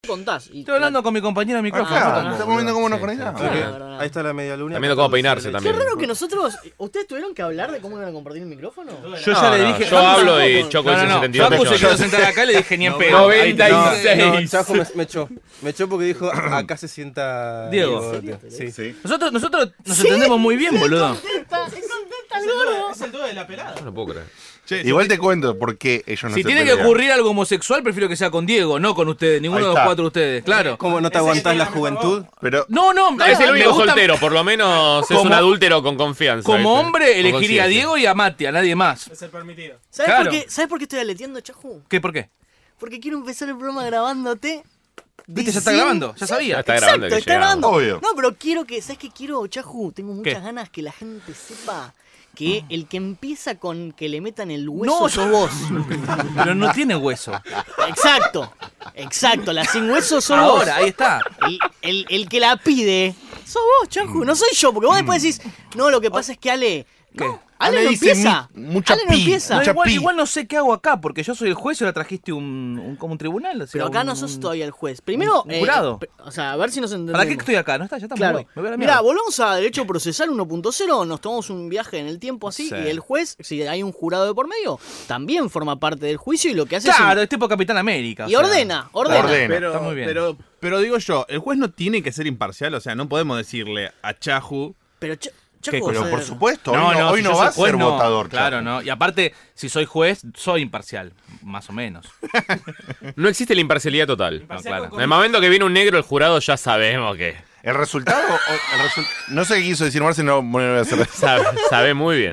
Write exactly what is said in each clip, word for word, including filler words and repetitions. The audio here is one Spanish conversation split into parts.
contás. Y Estoy hablando con mi compañero de micrófono. Ah, no, estamos viendo cómo nos Sí. conectamos. Okay. Ah, verdad. Ahí está la media luna. También viendo cómo peinarse también. Qué raro que nosotros... ¿Ustedes tuvieron que hablar de cómo iban a compartir el micrófono? Yo ya No, le no, dije. yo hablo y no, Choco No, dice no, no. setenta y dos Facu se millones. quiso sentar acá y le dije ni en pedo. noventa y Ahí- seis. No, no, Chajo me, me echó. Me echó porque dijo, acá se sienta... Diego. Sí. Sí. Nosotros, nosotros nos entendemos muy bien, boludo. Está, se contenta el gordo. Es el dúo de la pelada. No lo puedo creer. Che, igual te cuento por qué ellos no Si se tiene que pelean. ocurrir algo homosexual, prefiero que sea con Diego, no con ustedes, ninguno Ahí de los está. cuatro de ustedes, claro. ¿Cómo no te aguantás la juventud? Pero No, no, Es el me único gusta- soltero, por lo menos es Como- un adúltero con confianza. Como ¿viste? hombre, Con elegiría a conciencia. Diego y a Mati, a nadie más. Es el permitido. ¿Sabes, Claro. por qué, ¿Sabes por qué estoy aleteando, Chaju? ¿Qué? ¿Por qué? Porque quiero empezar el programa grabándote. ¿Viste? Ya está diciendo- grabando, ya Sí, sabía. Ya está grabando, Exacto, que está llegamos. grabando. Obvio. No, pero quiero que, ¿sabes qué quiero, Chaju? Tengo muchas ¿Qué? ganas que la gente sepa que el que empieza con que le metan el hueso No, sos vos. Pero no tiene hueso. Exacto, exacto, la sin hueso sos vos. Ahora, ahí está. El, el, el que la pide sos vos, Chaju, no soy yo, porque vos después decís, no, lo que pasa es que Ale... ¿Qué? No, Ale, Ale no dice empieza. mu- mucha Ale no pi, empieza. No, mucha igual, pi. igual no sé qué hago acá, porque yo soy el juez y ahora trajiste un, un como un tribunal. O sea, Pero acá un- no sos todavía el juez. Primero, un jurado. eh, o sea, a ver si nos entendemos. ¿Para qué estoy acá? No está, ya está, me Claro. voy, me voy a la Mira, mierda. volvamos a Derecho Procesal uno punto cero, nos tomamos un viaje en el tiempo así Sí. y el juez, si hay un jurado de por medio, también forma parte del juicio y lo que hace Claro, es... es tipo Capitán América. o Y sea. ordena, ordena. Ordena. Pero, Está muy bien. Pero, pero digo yo, el juez no tiene que ser imparcial, o sea, no podemos decirle a Chaju. Pero, Ch- ¿Qué? Chaco, Pero o sea, por supuesto, No, hoy no, no, hoy si no yo va soy a juez, ser no. votador. Claro, Chaco. no. Y aparte, si soy juez, soy imparcial. Más o menos. No existe la imparcialidad total. Imparcial No, claro. con- En el momento que viene un negro, el jurado ya sabemos que El resultado, o- el resu- no sé qué quiso decir Marce, no, no lo voy a hacer. sabe, sabe muy bien.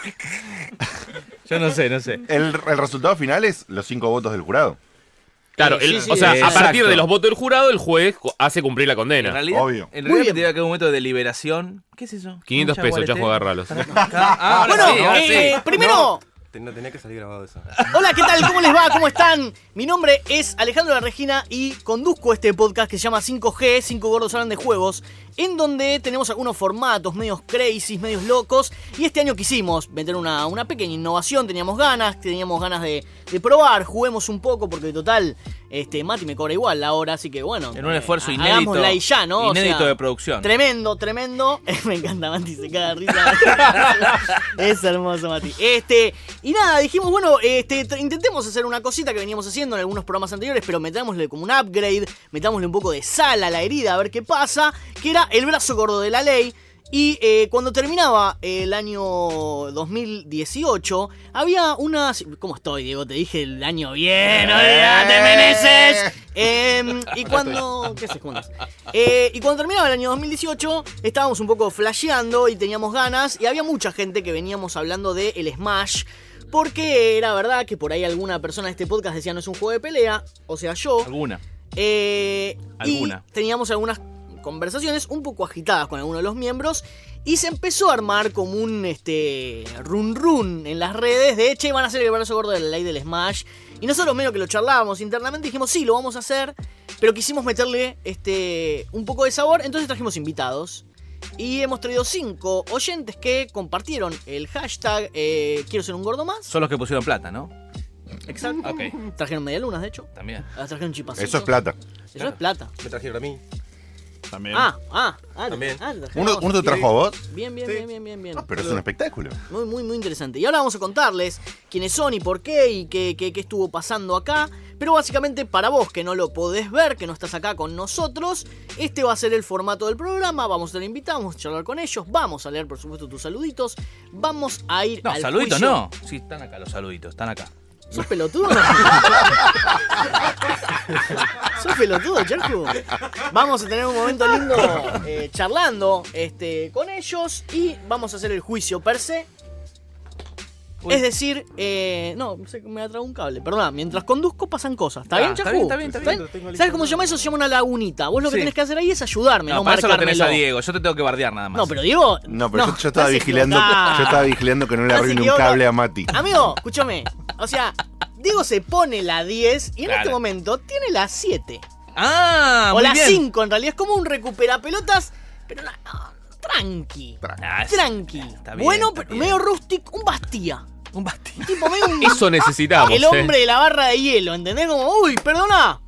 Yo no sé, no sé. El, el resultado final es los cinco votos del jurado. Claro, Sí, el- sí, o sea, sí, a partir exacto. de los votos del jurado, el juez co- hace cumplir la En condena. realidad, Obvio. En Muy realidad bien. tendría que haber un momento de liberación. ¿Qué es eso? quinientos ¿Un pesos, chaguarete? Chajo, agárralos. Ah, ahora Bueno, sí, ahora eh, sí. primero... Te- No tenía que salir grabado eso. Hola, ¿qué tal? ¿Cómo les va? ¿Cómo están? Mi nombre es Alejandro La Regina y conduzco este podcast que se llama cinco G, cinco gordos hablan de juegos, en donde tenemos algunos formatos medios crazy, medios locos, y este año quisimos meter una, una pequeña innovación, teníamos ganas, teníamos ganas de, de probar, juguemos un poco, porque total, este, Mati me cobra igual la hora, así que bueno. En un eh, esfuerzo ha- inédito. Hagámosla y ya, ¿no? O Inédito sea, de producción. Tremendo, tremendo. Me encanta, Mati, se caga de risa. Es hermoso, Mati. Este, y nada, dijimos, bueno, este, t- intentemos hacer una cosita que veníamos haciendo en algunos programas anteriores, pero metámosle como un upgrade, metámosle un poco de sal a la herida, a ver qué pasa, que era el brazo gordo de la ley. Y eh, cuando terminaba el año dos mil dieciocho, había una... ¿Cómo estoy, Diego? Te dije el año bien, olvídate, Meneses. Eh, y cuando... ¿Qué haces? ¿Cómo andás? Eh, y cuando terminaba el año dos mil dieciocho, estábamos un poco flasheando y teníamos ganas, y había mucha gente que veníamos hablando de el Smash, porque era verdad que por ahí alguna persona de este podcast decía no es un juego de pelea, o sea yo. Alguna. Eh, Alguna. Y teníamos algunas conversaciones un poco agitadas con algunos de los miembros y se empezó a armar como un este run run en las redes de che, van a hacer el brazo gordo de la ley del Smash, y nosotros medio que lo charlábamos internamente dijimos sí, lo vamos a hacer, pero quisimos meterle este un poco de sabor, entonces trajimos invitados y hemos traído cinco oyentes que compartieron el hashtag eh, quiero ser un gordo más. Son los que pusieron plata, ¿no? Exacto. Ok. Trajeron medialunas, de hecho. También. Ah, trajeron chipacitos. Eso es plata. Eso es plata. Me trajeron a mí. También. Ah, ah, ah, También. ah, te trajeron ¿Uno, a vos. uno te trajo a vos? Bien, bien, Sí. bien, bien, bien, bien. Ah, pero es un espectáculo. Muy, muy, muy interesante. Y ahora vamos a contarles quiénes son y por qué y qué, qué, qué estuvo pasando acá. Pero básicamente para vos que no lo podés ver, que no estás acá con nosotros, este va a ser el formato del programa. Vamos a tener invitados, vamos a charlar con ellos, vamos a leer por supuesto tus saluditos, vamos a ir No, al saluditos juicio. no. Sí, están acá los saluditos, están acá. ¿Sos pelotudo? ¿Sos pelotudo, Cherku? Vamos a tener un momento lindo eh, charlando este, con ellos y vamos a hacer el juicio per se. Uy. Es decir, eh, no, se me ha traído un cable. Perdón, mientras conduzco pasan cosas. ¿Está Ah, bien, está Chacu? bien, está bien, está bien. Lo tengo listo. ¿Sabes cómo se llama eso? Se llama una lagunita. Vos lo que Sí. tenés que hacer ahí es ayudarme, no, No, para eso lo tenés a marcármelo. Diego. Yo te tengo que bardear nada más. No, pero Diego... No, pero yo, yo estaba estás vigilando, equivocado. yo estaba vigilando que no le Estás arruine un equivocado. cable a Mati. Amigo, escúchame. O sea, Diego se pone la diez y en Claro. este momento tiene la siete. Ah, o muy la bien. cinco en realidad. Es como un recuperapelotas, pero no, no, tranqui. Ah, es- Tranqui. está bien, bueno, está pero bien. medio rústico, un Bastía. Un bastín. Tipo medio un... Eso necesitamos. el eh. hombre de la barra de hielo, ¿entendés? Como, uy, perdona.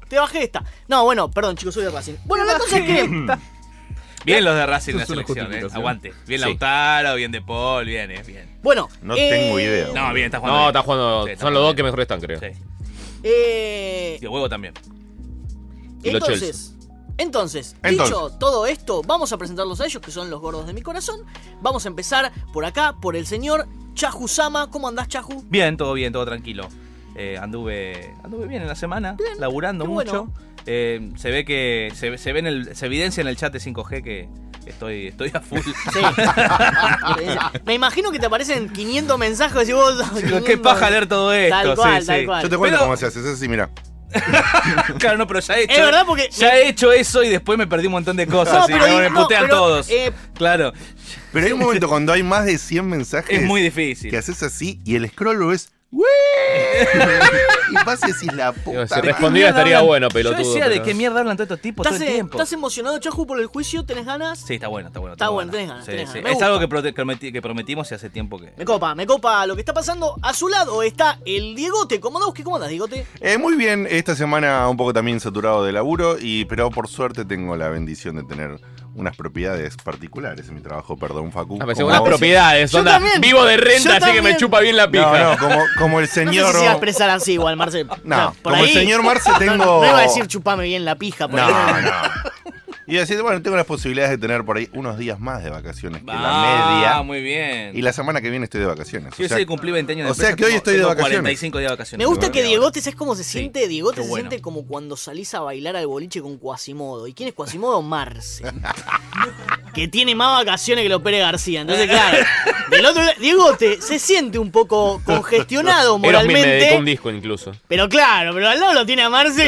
te bajé esta. No, bueno, perdón, chicos, soy de Racing. Bueno, la cosa es que... Bien los de Racing en la Eso es una selección, eh. justificación. Aguante. Bien Sí. Lautaro, bien De Paul, bien, eh, bien. Bueno, No eh, tengo idea. No, bien, está jugando. No, bien. está jugando. Sí, está son los dos jugando que mejor están, creo. bien. Sí. Eh, Y el huevo también. Y los entonces, entonces, Entonces. dicho todo esto, vamos a presentarlos a ellos, que son los gordos de mi corazón. Vamos a empezar por acá, por el señor Chaju Sama. ¿Cómo andás, Chaju? Bien, todo bien, todo tranquilo. Eh, anduve, anduve bien en la semana, laburando qué mucho. bueno. Eh, se ve que se, se ve en el, se evidencia en el chat de cinco G que estoy, estoy a full. Sí. Me imagino que te aparecen quinientos mensajes y vos... Digo, qué quinientos. paja leer todo esto. Tal cual, sí, tal sí. cual. Yo te cuento Pero- cómo se hace, es así, mira. Claro, no, pero ya he hecho. Es verdad porque... Ya he hecho eso y después me perdí un montón de cosas. No, y pero- me, me no, putean pero, todos. eh, Claro, Pero hay un momento cuando hay más de cien mensajes es muy difícil. que haces así y el scroll lo es. ¡Wey! Y vas y decís la puta. Si madre. respondiera estaría hablan? bueno, pelotudo. Yo decía de pero- qué mierda hablan todos estos tipos todo ¿Estás, el eh, tiempo. ¿Estás emocionado, Chaju, por el juicio? ¿Tenés ganas? Sí, está bueno, está bueno. Está bueno, tenés ganas, Sí, tenés sí. ganas. Me Es gusta. algo que, prote- que prometí- que prometimos y hace tiempo que. Me copa, me copa lo que está pasando. A su lado está el Diegote Komodowski. ¿Cómo andas, Diegote? Eh, muy bien, esta semana un poco también saturado de laburo, y, pero por suerte tengo la bendición de tener unas propiedades particulares en mi trabajo, perdón, Facu. Ah, pensé Como- unas propiedades. Yo Onda, también. vivo de Yo renta, así que también. me chupa bien la No, pija. no, como, como el No señor... sé si se iba a expresar así igual, Marcel. No, por como el ahí- señor Marce No, tengo... No, no iba a decir chupame bien la pija. Por No, ahí. no. Y decir, bueno, tengo las posibilidades de tener por ahí unos días más de vacaciones que Ah, la media. muy bien. Y la semana que viene estoy de vacaciones. Yo o sea, sé que cumplí veinte años de o sea empresa, que hoy tengo- estoy de tengo vacaciones. cuarenta y cinco días de vacaciones. Me gusta No, que no, Diegote, ¿sabes cómo se Sí, siente? Diegote qué se bueno. siente como cuando salís a bailar al boliche con Quasimodo. ¿Y quién es Quasimodo? Marce. Que tiene más vacaciones que los Pérez García. Entonces, claro, del otro lado, Diegote se siente un poco congestionado Aerosmith me dedicó moralmente. un disco incluso. Pero claro, pero al lado lo tiene a Marce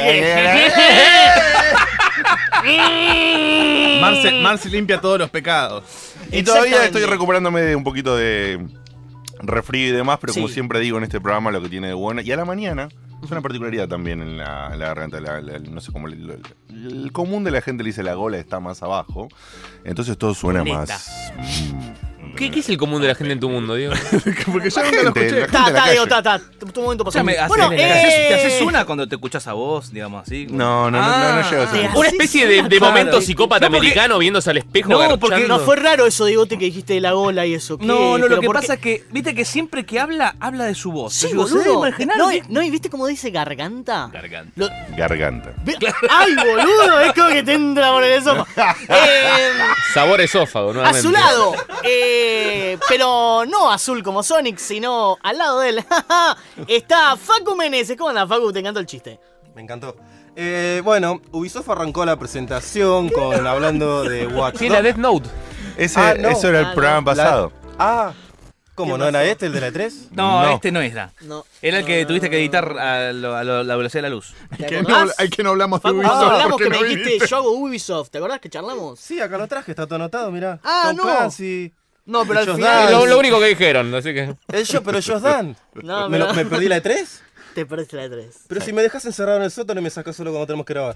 que... Marce, Marce limpia todos los pecados. Y todavía Exactamente. estoy recuperándome de un poquito de resfrío y demás, pero como Sí. siempre digo en este programa, lo que tiene de bueno. Y a la mañana, es una particularidad también en la, en la garganta. la- la- no sé cómo. le- lo- el común de la gente le dice la gola está más abajo. Entonces todo suena Neta. más. mm, ¿Qué, ¿Qué es el común de la gente en tu mundo, Diego? Porque yo La nunca lo gente, escuché. la Ta, gente de la ta, Diego, calle. ta, ta. Tu momento pasó. Escuchame, Bueno, haces- ¿te, haces, te eh, haces una cuando te escuchas a vos, digamos así? No, no, no, no, no llego a te ese haces Una especie de, de una momento cara. psicópata No, porque- americano viéndose al espejo. No, garchando. porque No fue raro eso, Diegote, que dijiste de la gola y eso. ¿qué? No, no, lo ¿Pero que por pasa qué? es que, viste que siempre que habla, habla de su voz. Sí, Yo digo, ¿se debe boludo. imaginar No, que- no, ¿y viste cómo dice garganta? Garganta. Lo- Garganta. ve- ¡Ay, boludo! Es como que te entra por el esófago. Eh, Sabor esófago, a nuevamente. su lado, eh, pero no azul como Sonic, sino al lado de él, está Facu Meneses. ¿Cómo anda, Facu? Te encantó el chiste. Me encantó. Eh, bueno, Ubisoft arrancó la presentación con hablando de Watch Sí, la Dogs. Death Note. Ese, Ah, no. eso era el Ah, no. programa La- pasado. Ah, ¿cómo ¿Qué no era pasó? este, el de la E tres? No, No. este no era. No. Era el No, que no, tuviste no, que no. editar a, lo- a lo- a la velocidad de la luz. ¿Te Que no, acordás? hay que no hablamos de Facu, Ubisoft. cuando hablamos porque que no me dijiste viniste. yo hago Ubisoft, ¿te acordás que charlamos? Sí, acá lo traje, está todo anotado, mirá. Ah, Tom no. Clancy. No, pero al Ellos final... dan. Lo, lo único que dijeron, así que. Ellos, pero ellos dan. No, ¿Me, pero- lo- ¿Me perdí la E tres? Te perdiste la de tres. Pero si me dejas encerrado en el sótano y me sacas solo cuando tenemos que grabar.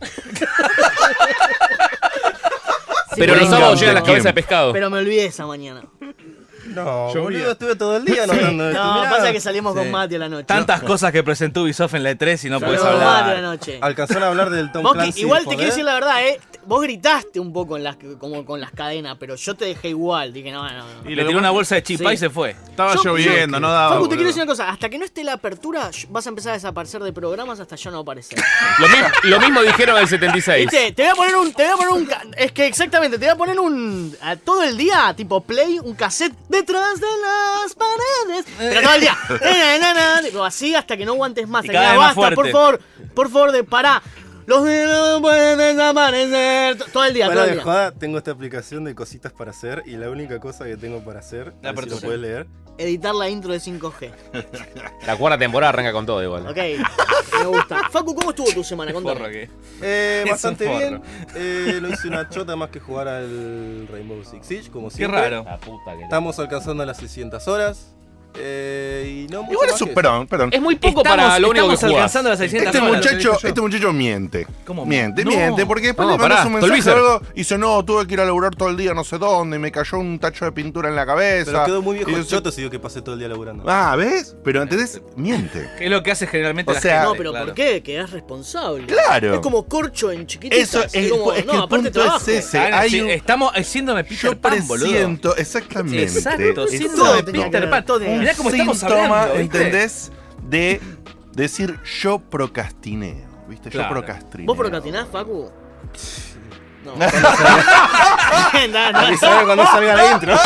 Pero los Venga, sábados llegan ¿de las cabezas de quién? pescado. Pero me olvidé esa mañana. No, Llovía. boludo, estuve todo el día anotando esto. No, mirá. pasa que salimos Sí. con Mati a la noche. Tantas cosas que presentó Ubisoft en la E tres y no puedes Salimos con Mati a la hablar. noche. Alcanzaron a hablar del Tom Vos que- Clancy. igual te joder. quiero decir la verdad, eh. Vos gritaste un poco en las, como con las cadenas, pero yo te dejé igual. Dije, no, no, no. Y le tiró una bolsa de chipá Sí. y se fue. Estaba Yo- lloviendo, yo- no daba. Facu, te boludo. quiero decir una cosa. Hasta que no esté la apertura, sh- vas a empezar a desaparecer de programas hasta yo no aparecer. Lo, mi- lo mismo dijeron en el setenta y seis. ¿Viste? Te voy a poner un. Te voy a poner un. ca- Es que exactamente, te voy a poner un. a todo el día, tipo play, un cassette detrás de las paredes. Pero todo el día. Na, na, na, tipo, así hasta que no aguantes más. Y Hasta cada que vez ya más basta, por fuerte. favor. Por favor, de pará. Los dedos no pueden desaparecer. Todo el día, todo Para el de día. joda, tengo esta aplicación de cositas para hacer y la única cosa que tengo para hacer, La a ver si lo apertura. puedes leer. Editar la intro de cinco G. La cuarta temporada arranca con todo igual. Ok, me gusta. Facu, ¿cómo estuvo tu semana? Porro Contame. que. Eh, Es bastante un bien. Eh, no hice una chota más que jugar al Rainbow Six Siege, como Qué siempre. raro. La puta que. Estamos alcanzando las seiscientas horas. Eh, y no mucho Igual más es un. que eso. Perdón, perdón. Es muy poco Estamos- para lo único que estamos jugás. alcanzando las seiscientas Este horas, muchacho, lo que este muchacho miente. ¿Cómo? Miente, No. miente, porque después No, le mandas pará, un mensaje o Tolvícer. algo y dice, no, tuve que ir a laburar todo el día no sé dónde, y me cayó un tacho de pintura en la cabeza. Pero quedó muy viejo Y el dice, choto si digo que pasé todo el día laburando. Ah, ¿ves? Pero ¿entendés? Miente. Que es lo que hace generalmente O la sea, gente. No, pero claro. ¿por qué? Que es responsable. Claro. Es como corcho en chiquititas. Eso es, es como, es que no, el aparte punto trabajo. es ese. Claro, Hay sí, un- estamos haciéndome Peter Yo Pan, boludo. presiento, exactamente. Exacto, síndrome Todo de tenía que Peter ver, Pan. todo tenía que ver. Mirá cómo estamos síntoma, hablando, ¿viste? ¿entendés? De decir yo procrastineo, ¿viste? Claro. Yo procrastineo. ¿Vos procrastinás, Facu? No. A no, mí no. sabe cuando salga la intro.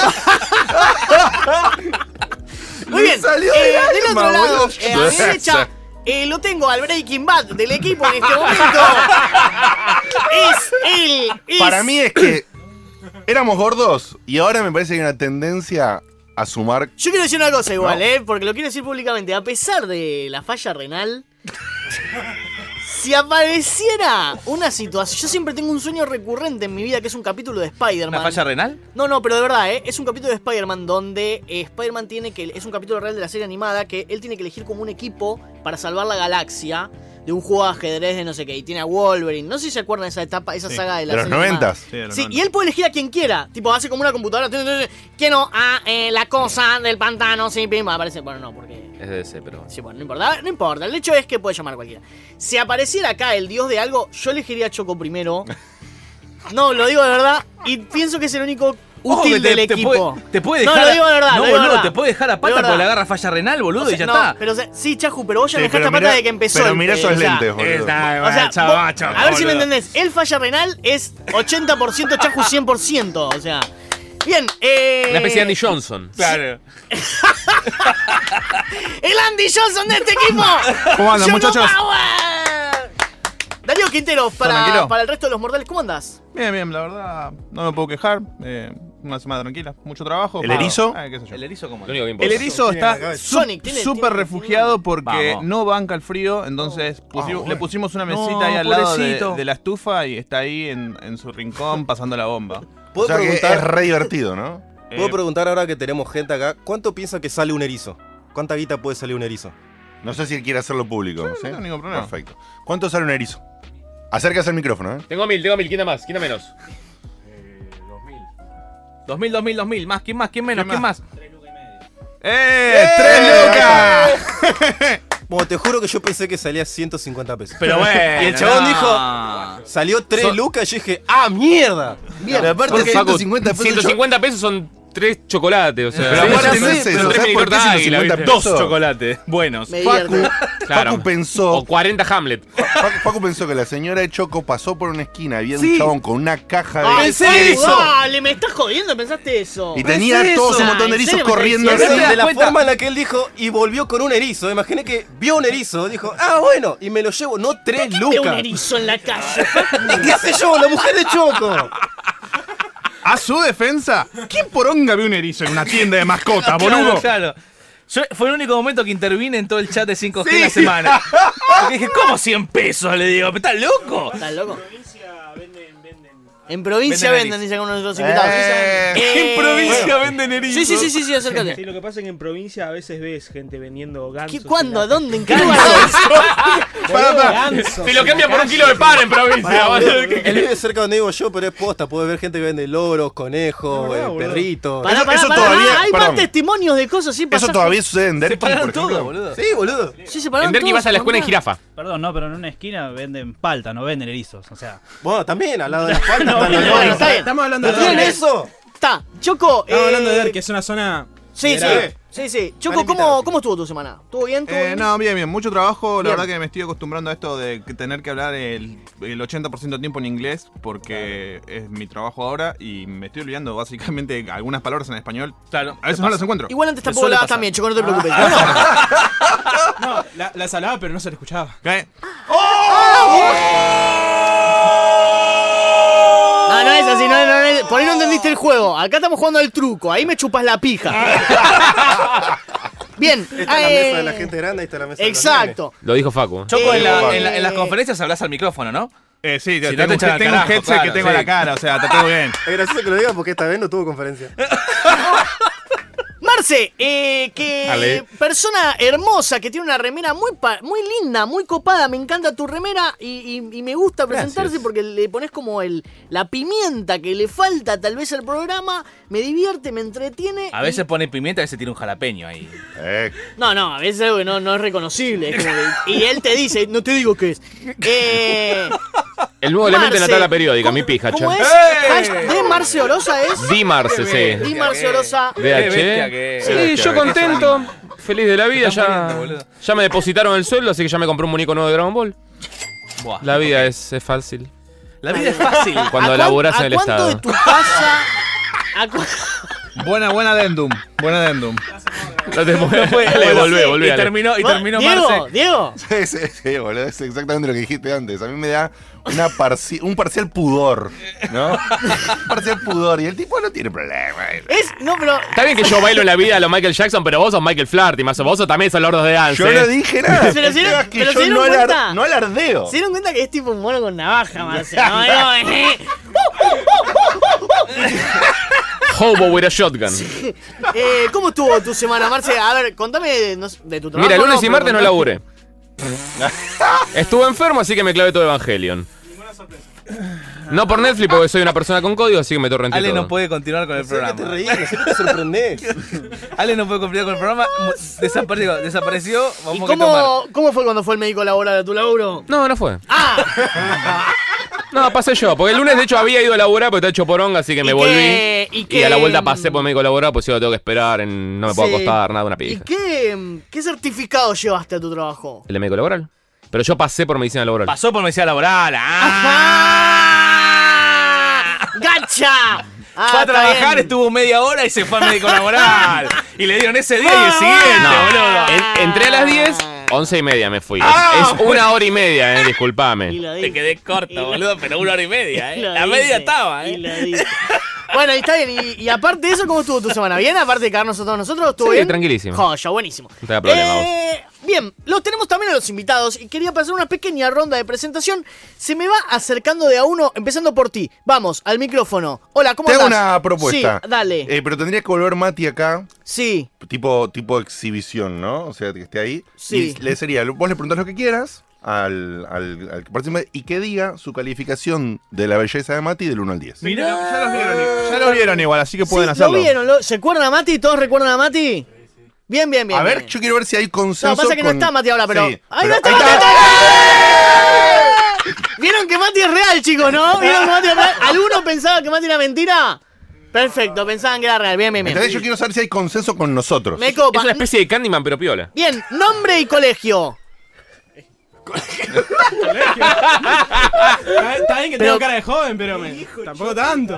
Muy bien. salió eh, del del alma, otro lado, boludo. eh, a mi derecha, eh, lo tengo al Breaking Bad del equipo en este momento. Es él. es- Para mí es que éramos gordos y ahora me parece que hay una tendencia a sumar. Yo quiero decir una cosa igual, No. ¿eh? Porque lo quiero decir públicamente. A pesar de la falla renal, si apareciera una situación... Yo siempre tengo un sueño recurrente en mi vida que es un capítulo de Spider-Man. ¿Una falla renal? No, no, pero de verdad, ¿eh? Es un capítulo de Spider-Man donde eh, Spider-Man tiene que... Es un capítulo real de la serie animada que él tiene que elegir como un equipo para salvar la galaxia de un juego de ajedrez de no sé qué. Y tiene a Wolverine. No sé si se acuerdan de esa etapa, esa Sí. saga de la De los serie animada. noventas. Sí, de los Sí, noventa. y él puede elegir a quien quiera. Tipo, hace como una computadora. Quiero a eh, la cosa del pantano. Sí, pim, aparece. Bueno, no, porque. Es de ese, pero. Sí, bueno, no importa. No importa. El hecho es que puede llamar a cualquiera. Si apareciera acá el dios de algo, yo elegiría a Choco primero. No, lo digo de verdad. Y pienso que es el único Ojo útil que te- del te equipo. puede- te puede No, dejar. lo digo de verdad, No, lo digo de boludo, verdad. te puede dejar a De pata verdad. porque le agarra falla renal, boludo, O sea, y ya no, está. pero o sea, sí, Chaju, pero vos ya Sí, me dejaste pero a pata mirá- de que empezó. pero el- mirá esos o sea, lentes, boludo. O sea, vos- a ver si me entendés. El falla renal es ochenta por ciento Chaju cien por ciento. O sea. Bien, eh. Una especie de Andy Johnson. Claro. ¡El Andy Johnson de este equipo! ¿Cómo andan, Yogo muchachos? Power. Darío Quintero, para, tranquilo? para el resto de los mortales, ¿cómo andás? Bien, bien, la verdad, no me puedo quejar. Eh, una semana tranquila, mucho trabajo. ¿El pero- erizo? Ah, qué sé yo. El erizo como. Lo único que El importa. erizo Tiene la está cabeza. su- Sonic, tiene- súper tiene- refugiado tiene- porque Vamos. no banca el frío, entonces pusi- bueno. le pusimos una mesita No, ahí al lado de, pobrecito. de la estufa y está ahí en, en su rincón pasando la bomba. O ¿Puedo sea que es preguntar, re divertido, ¿no? ¿puedo Eh, preguntar ahora que tenemos gente acá? ¿Cuánto piensa que sale un erizo? ¿Cuánta guita puede salir un erizo? No sé si él quiere hacerlo público. no ¿sí? tengo ningún problema. Perfecto. ¿Cuánto sale un erizo? Acércase al micrófono, ¿eh? Tengo mil, tengo mil. ¿Quién da más? ¿Quién da menos? dos mil, dos mil, dos mil. Más, ¿quién más? ¿Quién menos? ¿Quién ¿Quién más? más? ¡Eh! ¡Tres lucas! Bueno, te juro que yo pensé que salía ciento cincuenta pesos. Pero bueno. Y el chabón no. dijo, salió tres Son- lucas y yo dije, ¡ah, mierda! Bien, aparte Porque, ciento Facu, cincuenta pesos. ciento cincuenta pesos son tres chocolates, o sea. Pero Sí, aparte sí, no es sí, eso, pero tres ¿sabes por qué mini torta ciento cincuenta águila, pesos? Dos chocolates. Buenos. Me Facu, divierte. Claro. Facu pensó. O cuarenta Hamlet. Facu, Facu pensó que la señora de Choco pasó por una esquina, había un Sí. chabón con una caja de. ¡Ay, pensé Facu, eso. dale! ¡Me estás jodiendo! ¿Pensaste eso? y tenía es todos eso? un montón de ¿En erizos serio me corriendo estás así. diciendo? de la cuenta? forma en la que él dijo y volvió con un erizo. Imaginé que vio un erizo, dijo, ah, bueno, y me lo llevo, no tres ¿Qué veo un lucas. erizo en la calle? ¿Y qué hace yo, la mujer de Choco? A su defensa, ¿quién poronga ve un erizo en una tienda de mascotas, boludo? Claro, claro. Yo, fue el único momento que intervine en todo el chat de cinco G la semana. Porque dije, ¿cómo cien pesos? Le digo, ¿estás loco? ¿Estás loco? En provincia Venden venden, erizo. dice uno de nuestros invitados. Eh, Eh, En provincia bueno. venden erizos. Sí, sí, sí, sí, sí, acércate. Sí, lo que pasa es que en provincia a veces ves gente vendiendo gansos. ¿Qué, ¿Cuándo? en la- ¿Dónde? ¿En qué lugar? Pará, pará. Gansos Si lo en cambia la por un calle. kilo de pan en provincia. boludo. Él vive cerca donde vivo yo, pero es posta. Puede ver gente que vende loros, conejos, No, no, eh, boludo. perritos. Pará, Eso- pará, eso pará, todavía- hay perdón. más testimonios de cosas sin pasar. Eso todavía sucede en Se Derqui, pararon por ejemplo. todo, boludo. Sí, boludo. Sí, se pararon En Derqui todos, vas a la escuela en mamá. jirafa. Perdón, no, pero en una esquina venden palta, no venden erizos. O sea, Bueno, también, al lado de la falda. No, están los bueno, loros. está bien. Estamos hablando ¿No de tienen Derqui. eso? Está, Choco. Estamos eh, hablando de Derqui, que es una zona. Sí, sí, Grave. sí, sí. Choco, Están ¿cómo, invitados. ¿cómo estuvo tu semana? ¿Estuvo bien? ¿Estuvo Eh, bien? no, bien, bien. Mucho trabajo. Bien. La verdad que me estoy acostumbrando a esto de que tener que hablar el, el ochenta por ciento del tiempo en inglés porque es mi trabajo ahora y me estoy olvidando básicamente algunas palabras en español. Claro. A veces no las encuentro. Igual antes Te tampoco suele hablabas pasar. también, Choco, no te preocupes. No, la, la salaba, pero no se la escuchaba. ¿Qué? No, no es así, no, no, no es- por ahí no entendiste el juego. Acá estamos jugando al truco, ahí me chupas la pija. Bien. Esta es la eh, mesa de la gente grande, ahí está la mesa de los Exacto. Lo dijo Facu. Choco, en, la- Eh, en la- en las conferencias hablas al micrófono, ¿no? Eh, sí, Si no tengo, te echan al tengo un carajo, headset claro, que tengo sí. a la cara, o sea, está todo bien. nenes. Es gracioso que lo digan porque esta vez no tuvo conferencia. Dice eh, que Ale. persona hermosa que tiene una remera muy pa- muy linda, muy copada. Me encanta tu remera y, y- y me gusta presentarse Gracias. porque le pones como el la pimienta que le falta tal vez al programa. Me divierte, me entretiene. A y- veces pone pimienta, a veces tiene un jalapeño ahí. Eh, No, no, a veces algo que no, no es reconocible. es como que- y él te dice, no te digo qué es. Eh, El nuevo elemento en la Marce, tabla periódica, ¿cómo- mi pija, ¿Cómo che. es? Hashtag de Marce Orosa es. Di Marce, sí. Di Marce Orosa. D Qué H. bestia que es. Sí, Qué yo bestia, contento, feliz de la vida, Estás ya, muriendo, boludo. ya me depositaron el sueldo, así que ya me compré un muñeco nuevo de Dragon Ball. Buah. La vida es, es fácil. La vida es fácil. ¿A Cuando cuán- laburás en a el cuánto Estado. de tu casa? ¿A cu- Buena, buena Dendum. Buena Dendum. No te puedo- Fue- Dale, bueno, volvé, sí, volvé. Y Ale. terminó, y No, terminó Diego, Marce. Diego. sí, sí, sí, boludo, es exactamente lo que dijiste antes. A mí me da una parci- un parcial pudor, ¿no? Un parcial pudor. Y el tipo no tiene problema. Es, no, pero. Está bien que yo bailo en la vida a lo Michael Jackson, pero vos sos Michael Flaherty, más o vos sos también sos Lordos de Dance. Yo eh. no dije nada. Pero el si no- tema es que pero yo si no no, alar- cuenta- no alardeo. ¿Se dieron cuenta que es tipo un mono con navaja, Marce? No, no, eh. Hobo with a shotgun. Eh, ¿Cómo estuvo tu semana, Marce? A ver, contame de, no sé, de tu trabajo. Mira, lunes y pero martes no contame- laburé. Estuve enfermo, así que me clavé todo Evangelion. No por Netflix, porque soy una persona con código, así que me torrenté Ale todo. no puede continuar con el ¿Sabes que te programa. reís? ¿No sé que te sorprendés? Ale no puede continuar con el programa. mu- Desapareció. desapareció ¿Y vamos a tomar. cómo, cómo fue cuando fue el médico laboral a tu laburo? No, no fue. ¡Ah! No, pasé yo. Porque el lunes, de hecho, había ido a laburar, pero estaba hecho poronga, así que me ¿Y volví. qué- y Y, qué- a la vuelta pasé por médico laboral, pues sí, lo tengo que esperar, en- no me puedo Sí. acostar, nada, una ¿Y pija. qué, qué certificado llevaste a tu trabajo? ¿El de médico laboral? Pero yo pasé por medicina laboral. Pasó por medicina laboral. ¡Ah! ¡Ajá! ¡Gacha! Ah, Fue a está trabajar, bien. estuvo media hora y se fue al médico laboral. Y le dieron ese día y el siguiente, No. boludo. En- entré a las diez, once y media me fui. Es- Ah, es una hora y media, eh, Y disculpame. lo Te dice. quedé Y corto, lo- boludo, pero una hora y media, y ¿eh? lo La dice, media estaba, y ¿eh? lo dice. Bueno, y está bien. Y, y aparte de eso, ¿cómo estuvo tu semana? ¿Bien? Aparte de quedarnos a todos nosotros, ¿estuvo Sí, bien? tranquilísimo. Joya, buenísimo. No te da problema, Eh, bien, los tenemos también a los invitados y quería pasar una pequeña ronda de presentación. Se me va acercando de a uno, empezando por ti. Vamos, al micrófono. Hola, ¿cómo Te hago estás? una propuesta. Sí, dale. Eh, pero tendría que volver Mati acá, sí. tipo, tipo exhibición, ¿no? O sea, que esté ahí. Sí. Y le sería, vos le preguntás lo que quieras al, al, al que participe y que diga su calificación de la belleza de Mati del uno al diez. Mirá. Ya los vieron, ya los vieron igual, así que pueden Sí, hacerlo. ¿Lo vieron? ¿Lo- ¿Se acuerdan a Mati? ¿Todos recuerdan a Mati? Bien, bien, bien. A ver, bien. yo quiero ver si hay consenso. No, pasa que no con- está Mati ahora, pero. Sí, ¡Ahí pero no está ahí Mati! está. ¿Vieron que Mati es real, chicos, no? ¿Vieron que Mati es real? ¿Alguno pensaba que Mati era mentira? Perfecto, pensaban que era real. Bien, bien, bien. Entonces yo quiero saber si hay consenso con nosotros. Me copa. Es una especie de Candyman, pero piola. Bien, nombre y colegio. Está está bien que Pero- tengo cara de joven, pero me, tampoco tanto.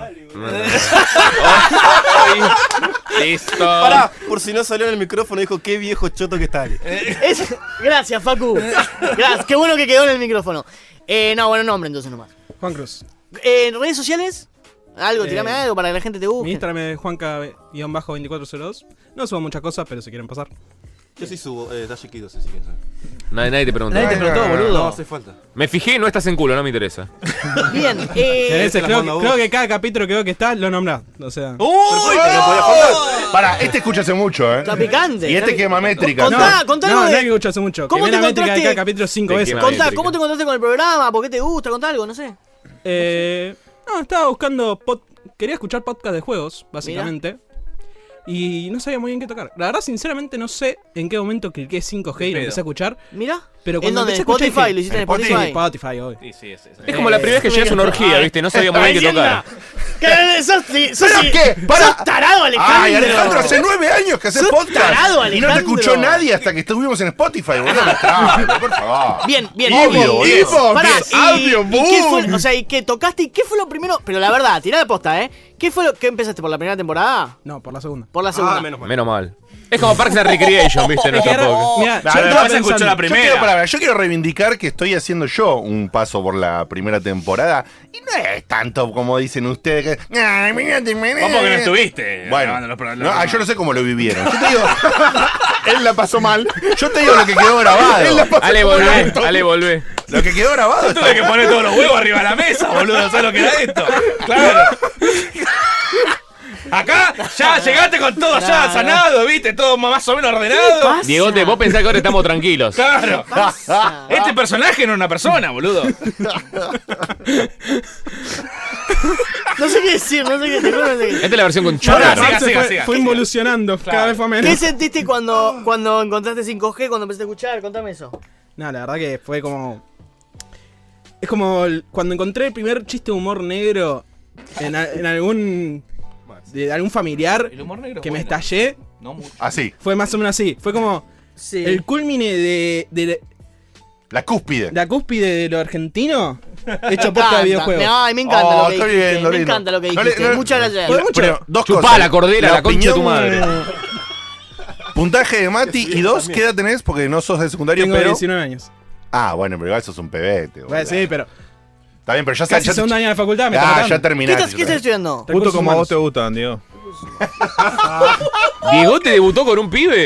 Listo. Pará, por si no salió en el micrófono, dijo qué viejo choto que está. Ale. Es- Gracias, Facu. Gracias. Qué bueno que quedó en el micrófono. Eh, no, bueno, nombre entonces nomás. Juan Cruz. Eh, ¿redes sociales? Algo, tirame Eh, algo para que la gente te busque. Mi Instagram es juanca veinticuatro cero dos. No subo muchas cosas, pero si quieren pasar. Yo sí subo, eh, Dashi Kido, si quieren saber. Nadie, nadie te preguntó. Nadie te preguntó, no, boludo. No hace falta. Me fijé y no estás en culo, no me interesa. Bien, Si eh. querés, te las creo, mando a vos. creo que cada capítulo que veo que está, lo nombrás. O sea. ¡Uy! No podía faltar. Pará, este escucha hace mucho, ¿eh? Está picante. Y este quema métrica. Contá, ¿no? contá no, algo no de- hay que escuchar hace mucho. ¿Cómo que te ve la métrica de encontraste? cada capítulo cinco Te veces. quema. Contá, métrica. ¿cómo te encontraste con el programa? ¿Por qué te gusta? Contá algo, no sé. Eh, no, estaba buscando. pod- Quería escuchar podcast de juegos, básicamente. Y no sabía muy bien qué tocar. La verdad, sinceramente, no sé en qué momento cliqué cinco G y lo empecé a escuchar. Mira. Pero ¿En cuando dónde? ¿En empecé a escuchar Spotify? dije- ¿Lo hiciste en en Spotify. Spotify? Spotify, hoy. Sí, sí, es, es- Es como la primera vez que llegas a una orgía, ¿viste? No sabía muy bien qué tocar. ¿Qué? ¿Sos, sos, ¿Pero qué? Para. sos tarado, Alejandro? Ay, Alejandro, hace nueve años que haces Sos podcast. tarado, y no te Alejandro. escuchó nadie hasta que estuvimos en Spotify, boludo. Mostralo, por favor. Bien, bien. Obvio, obvio. boludo. Pará, Es y- audio, ¿y qué fue, boom. o sea, ¿y qué tocaste? ¿Y qué fue lo primero? Pero la verdad, tirá de posta, ¿eh? ¿Qué fue lo que empezaste por la primera temporada? No, por la segunda. Por la segunda. Ah, menos mal. Menos mal. Es como Parks and Recreation, ¿viste? Es que Nuestra era- podcast. Mirá, Nah, yo no, estaba se escuchó pensando- la Yo primera. quiero, pará, yo quiero reivindicar que estoy haciendo yo un paso por la primera temporada. Y no es tanto como dicen ustedes. Que, "Ay, mirate, mirate". Vos porque no estuviste. Bueno, grabando los pro- los no, ah, programas. yo no sé cómo lo vivieron. Yo te digo, él la pasó mal. Yo te digo lo que quedó grabado. Ale, volvé, ale, volvé. Lo que quedó grabado. está- Tuve que poner todos los huevos arriba de la mesa, boludo. ¿Sabes lo que era esto? Claro. Acá ya llegaste con todo ya No, sanado, viste, todo más o menos ordenado. pasa? Diegote, vos pensás que ahora estamos tranquilos. Claro. Pasa. Este personaje no es una persona, boludo. No sé qué decir, no sé qué decir. No sé qué decir. Esta es la versión con No, chorro. no, siga, Se siga, fue, siga. fue involucionando, cada vez fue menos. ¿Qué sentiste cuando, cuando encontraste cinco G, cuando empezaste a escuchar? Contame eso. No, la verdad que fue como. Es como el- cuando encontré el primer chiste de humor negro en, a- en algún. de algún familiar El humor negro es que me bueno. estallé. No mucho. Así, Fue más o menos así. Fue como Sí. el culmine de, de la cúspide. la cúspide de lo argentino hecho Me posta de encanta. videojuegos. Me, ay, me encanta Oh, lo que está dijiste. bien, me lindo. encanta lo que No le- dijiste. no- Muchas gracias. Pero, pero dos Chupá cosas. la cordera, la concha de tu opinión, madre. Puntaje de Mati y dos, ¿qué edad tenés? Porque no sos de secundario, Tengo pero. diecinueve años. Ah, bueno, pero igual sos un pebete. boludo. Bueno, sí, pero Está bien, pero ya casi ya- segundo año de la facultad me Ah, está ya matando. ¿Qué terminaste. estás, qué estás estudiando? Justo Recursos como a vos humanos. te gustan, Diego. ¿Diegote debutó con un pibe?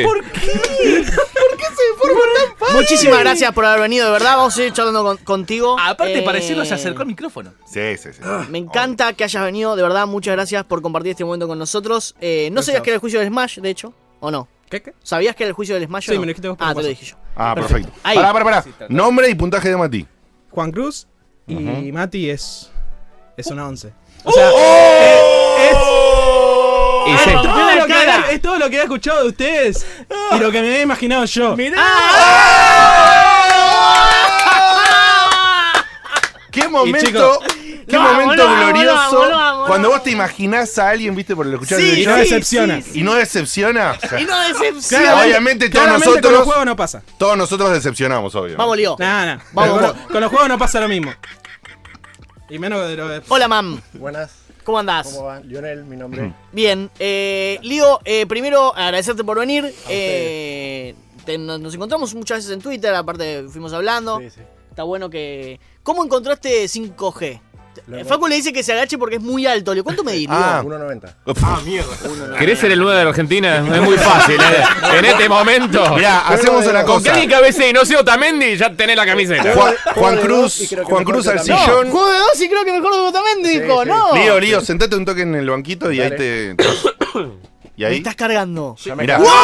Muchísimas gracias por haber venido, de verdad. Vamos a seguir charlando con- contigo. Aparte, Eh, parecido se acercó al micrófono. Sí, sí, sí. Me encanta que hayas venido, de verdad. Muchas gracias por compartir este momento con nosotros. Eh, ¿No sabías que era el juicio del Smash, de hecho? ¿O no? ¿Qué, qué? ¿Sabías que era el juicio del Smash? o Sí, no? me lo dijiste vos por Ah, te lo WhatsApp. dije yo. Ah, perfecto. Ahí. Pará, pará, pará. Nombre y puntaje de Mati. Juan Cruz y Mati es. es una once. ¡Oh! O sea, eh, es. Y Ah, sí. no. todo lo que cara. había- es todo lo que he escuchado de ustedes y lo que me había imaginado yo. ¿Qué momento, chicos, qué lo amo, momento lo amo, glorioso lo amo, lo amo, lo cuando amo. vos te imaginás a alguien, viste, por lo escuchar Sí, desde Y yo, no sí, decepciona. sí, y no decepciona. O sea, Y no decepciona. Claramente- obviamente todos claramente con los nosotros, juegos no pasa. todos nosotros decepcionamos, obvio. Vamos, Lío. Nah, nah. Vamos, Pero con, vamos. lo- con los juegos no pasa lo mismo. Y menos de lo de. Hola, mam. Buenas, ¿Cómo andás? ¿cómo va? Lionel, mi nombre. Bien. Eh, Lío, eh, primero agradecerte por venir. Eh, te- nos, nos encontramos muchas veces en Twitter, aparte fuimos hablando. Sí, sí. Está bueno que... ¿Cómo encontraste cinco G? Lo Eh, hemos- Facu le dice que se agache porque es muy alto. Leo. ¿Cuánto medís, Lío? Ah. uno noventa. ¿Querés ser el nueve de Argentina? Es muy fácil, ¿eh? En este momento. Mirá, hacemos una Con que cosa. alguien cabecee y no sea Otamendi, ya tenés la camiseta. Juan, Juego Juan de Cruz, dos y creo que Juan mejor Cruz que al también. sillón. Juego de dos y creo que mejor que también dijo, sí. ¿no? Lío, Lío, sentate un toque en el banquito y ahí te. Dale. Y Me ahí. estás cargando. Ya me Mirá. cansé.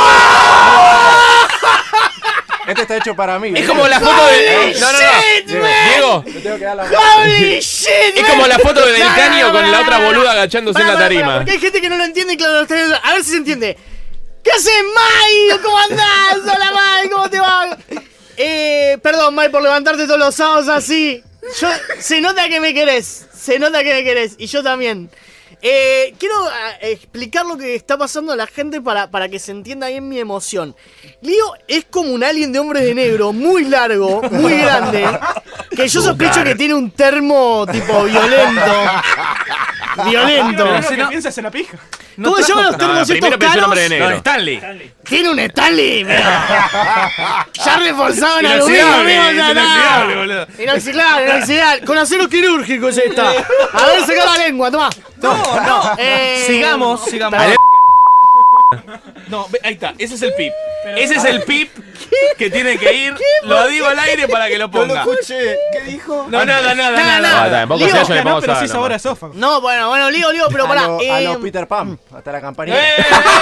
Este está hecho para mí. Es como la foto de. No, no, shit, no. man. Diego, Le tengo que dar la ¡Holy shit! es man! como la foto de Del No, no, Caño no, con no, la no, otra no, no. boluda agachándose en Pará, la pará, pará, tarima. porque hay gente que no lo entiende y claro, lo está- a ver si se entiende. ¿Qué haces, Mai? ¿Cómo andás? Hola, Mai, ¿cómo te va? Eh, perdón, Mai, por levantarte todos los sábados así. Yo, se nota que me querés. Se nota que me querés. Y yo también. Eh, quiero ah, explicar lo que está pasando a la gente para, para que se entienda bien mi emoción. Lío es como un alien de hombres de negro, muy largo, muy grande, que yo sospecho que tiene un termo tipo violento. Violento. Lo que piensas en la pija. ¿Cómo se llaman los No, termos estos primero pensó el hombre de caros? negro. No, Stanley. Tiene un Stanley, pero... Ya reforzaban algo Inoxidable, mismo, es ya inoxidable, no. boludo. Inoxidable, inoxidable. Con acero quirúrgico es esta. A ver, saca la lengua, toma. No, no. Eh, Sigamos, sigamos. perdón. No, ve, ahí está, ese es el pip. Ese es el pip que tiene que ir. Lo digo al aire para que lo ponga. escuché. ¿Qué dijo? No, nada, nada, Nada, nada. nada. Ah, tampoco Lío, sea yo le pongo pero sí sal, sabor a nomás. esófago. No, bueno, bueno, lío, lío, pero a, pará. lo- a eh, los Peter Pan. Hasta la campanita. ¡Eh!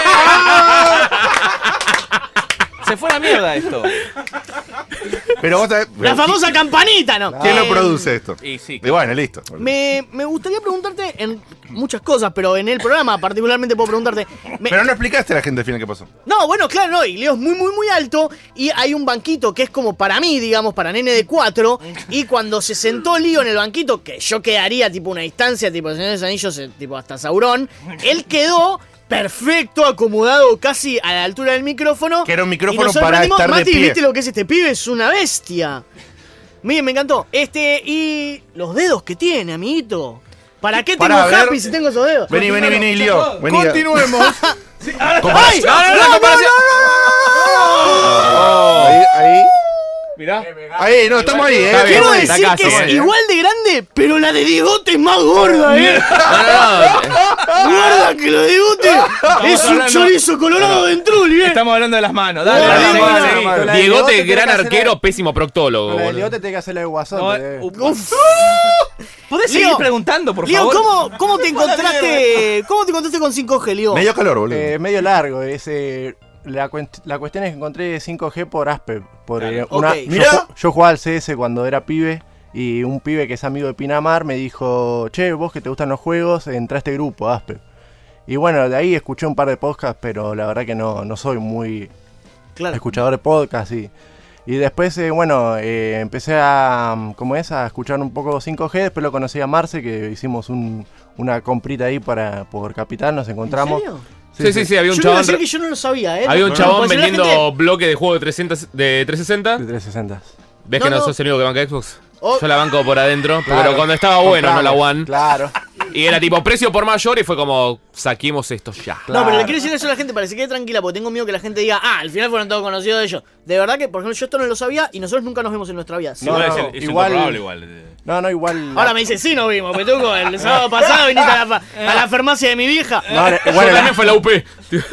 Se fue a la mierda esto. Pero vos sabés- La famosa campanita, ¿no? ¿Quién Eh, lo produce esto? Y sí. Y bueno, listo. Me, me gustaría preguntarte en muchas cosas, pero en el programa particularmente puedo preguntarte. me- Pero no explicaste a la gente al final qué pasó. No, bueno, claro, no, y Leo es muy, muy, muy alto y hay un banquito que es como para mí, digamos, para nene de cuatro, y cuando se sentó Leo en el banquito, que yo quedaría tipo una distancia, tipo el Señor de los Anillos, eh, tipo hasta Saurón, él quedó perfecto, acomodado casi a la altura del micrófono. Que era un y micrófono nos para sorprendimos. estar de Mati, pie. ¿viste lo que es este pibe? Es una bestia. Miren, me encantó. Este, y los dedos que tiene, amiguito. ¿Para qué tengo Pará, a ver. happy si tengo esos dedos? Vení, vení, vení, Lío. Vení. Continuemos. ¡Ay! No, no, no, comparación. Ahí, ahí. Mirá. Ahí, no, estamos ahí, Está eh. bien, Quiero está decir acá, que es somos, eh. igual de grande, pero la de Diegote es más gorda, ¿eh? No, no, no. Guarda que la de Diegote es un hablando- chorizo colorado de Trulli, ¿eh? Estamos hablando de las manos. Dale, Dale, dale, dale, dale, dale. seguí. Con la de Diegote, Diegote tenés gran que hacer arquero, la- pésimo proctólogo. Con la de boludo. Diegote tenés que hacerle de guasón. No, te- uh, Uf. ¿Podés Leo, seguir preguntando, por Leo, favor? ¿cómo, ¿cómo te encontraste ¿Cómo te encontraste con cinco G, Leo? Medio calor, boludo. Eh, medio largo. Ese, la, cuent- la cuestión es que encontré cinco G por Aspe. Por, eh, Ok. una, Mirá. yo, ju- yo jugaba al C S cuando era pibe. Y un pibe que es amigo de Pinamar me dijo: Che, vos que te gustan los juegos, entra a este grupo, Aspe. Y bueno, de ahí escuché un par de podcasts, pero la verdad que no, no soy muy Claro. escuchador de podcast. Y, y después, eh, bueno, eh, empecé a, mm, ¿cómo es? A escuchar un poco cinco G. Después lo conocí a Marce, que hicimos un- una comprita ahí para, por Capital, nos encontramos. ¿En serio? Sí, sí, sí, había un Yo quiero chabón. decir que yo no lo sabía, ¿eh? Había un No, chabón pues la vendiendo gente- bloques de juego de, trescientos, de trescientos sesenta. De trescientos sesenta. ¿Ves No, que no, no. sos el único que banca Xbox? Oh. Yo la banco por adentro, Claro. pero cuando estaba bueno, no la One. Claro. Y era tipo precio por mayor y fue como, saquemos esto ya. No, pero le Claro. quiero decir eso a la gente para que se quede tranquila, porque tengo miedo que la gente diga, ah, al final fueron todos conocidos de ellos. De verdad que, por ejemplo, yo esto no lo sabía y nosotros nunca nos vemos en nuestra vida. Sí. No, Igual no, es, es igual- incomprobable igual. No, no, igual. Ahora me dice, sí, nos vimos, Petuco, el sábado pasado viniste a la, fa- a la farmacia de mi vieja. No, eh, Bueno, bueno, también fue la U P.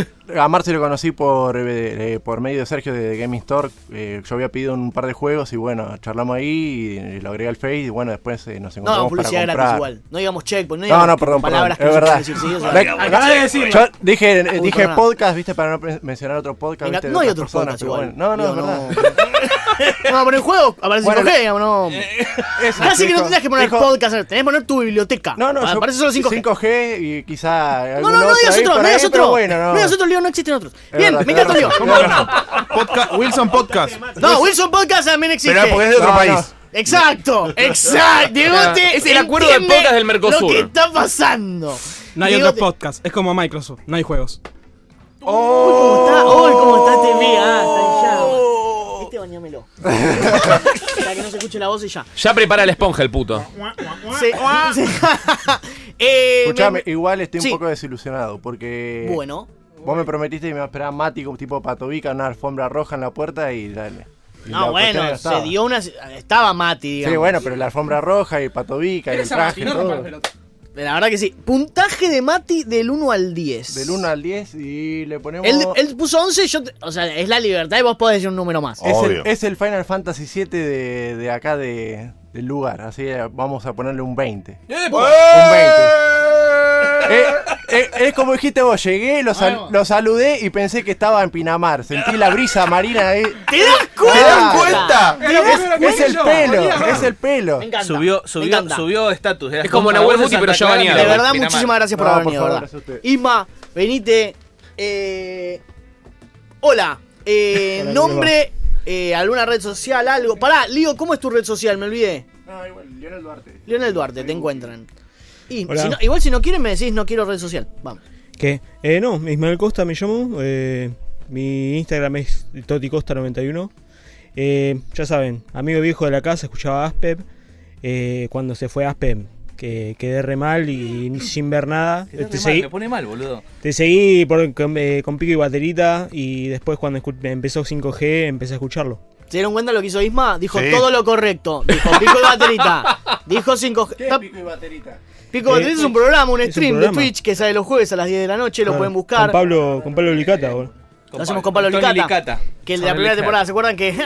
a Marce lo conocí por, eh, eh, por medio de Sergio de Gaming Store. Eh, yo había pedido un par de juegos y bueno, charlamos ahí y, lo agregué al Face y bueno, después eh, nos No, encontramos para publicidad comprar. gratis igual. No digamos checkpoint, no No, digamos no, perdón, perdón. palabras Es que no se verdad. pueden decir, sí, o sea, Ve- acá- Yo dije, eh, Uy, dije perdona. podcast, viste, para no pre- mencionar otro podcast. Venga, viste, de no hay otras otros personas, podcasts pero igual. bueno. No, no, Digo, es verdad. No, pero en juego aparece Bueno, cinco G, digamos, no. Eso, Casi que no dijo- tendrías que poner dijo- podcast, tenés que poner tu biblioteca. No, no, Ah, yo- aparece solo cinco G. cinco G y quizá. No, algún no, no otro digas ahí otro, por no ahí, digas pero otro. bueno, no. No digas otro, Leo, no existen otros. Es Bien, verdad, me tenés encanta Leo. razón. Podca- Wilson Podcast. No, Wilson Podcast también existe. Pero porque es de otro No, país. no. Exacto, exacto. Diegote Es el acuerdo de entiende podcast del Mercosur. Lo que está pasando. No hay Diegote- otros podcasts. Es como Microsoft. No hay juegos. Uy, ¿cómo está? Uy, ¿cómo está este pibe? Ah, está en llama. Este bañámelo. Para que no se escuche la voz y ya. Ya prepara la esponja el puto. Se- se- eh, Escuchame, me- igual estoy Sí. un poco desilusionado porque. Bueno. Vos me prometiste que me iba a esperar Mati como tipo Patovica, una alfombra roja en la puerta y dale. Y la No, cuestión bueno, estaba. se dio una. Estaba Mati, digamos. Sí, bueno, pero la alfombra roja y Patovica y el traje y todo. La verdad que sí. Puntaje de Mati del uno al diez. Del uno al diez y le ponemos. Él, él puso once, yo. te- o sea, es la libertad y vos podés decir un número más. es, el, Obvio. es el Final Fantasy siete de, de acá de, del lugar, así que vamos a ponerle un veinte. Un veinte. Eh, eh, es como dijiste vos, llegué, lo, sal- Bueno. lo saludé y pensé que estaba en Pinamar. Sentí la brisa marina ahí. ¿Te das cuenta? ¿Te das cuenta? Es, es el pelo, es el pelo. Me encanta. Subió, me subió, encanta. subió estatus. Era Es como para Nahuel vos es Muti, pero Santa ya Clara, bañado. De mira, verdad, Pinamar. muchísimas gracias por No, haber por venido, favor, ¿verdad? gracias a usted. Isma, venite. Eh, hola. Eh, Hola, nombre, eh, alguna red social, algo. Pará, Lío, ¿cómo es tu red social? Me olvidé. No, igual, Lionel Duarte. Lionel Duarte, te encuentran. Y Hola. si no- igual si no quieren me decís no quiero red social. Vamos. ¿Qué? Eh, no, Ismael Costa me llamo. Eh, mi Instagram es toticosta noventa y uno. Eh, ya saben, amigo viejo de la casa, escuchaba Aspep. Eh, cuando se fue Aspep, que quedé re mal y ni- sin ver nada. Quedé re Te mal, seguí, Me pone mal, boludo. te seguí por- con, eh, con pico y baterita. Y después, cuando escu- empezó cinco G, empecé a escucharlo. ¿Se dieron cuenta lo que hizo Isma? Dijo Sí. todo lo correcto. Dijo pico y baterita. Dijo cinco G. ¿Qué Está- es pico y baterita? Pico y baterita Eh, es un programa, un es un stream de programa. Twitch que sale los jueves a las diez de la noche. Lo Ah, pueden buscar. Con Pablo, con Pablo Licata, boludo. Lo hacemos con Pablo Tony Licata. Licata. Que el de la Pablo primera Licata. temporada, ¿se acuerdan que?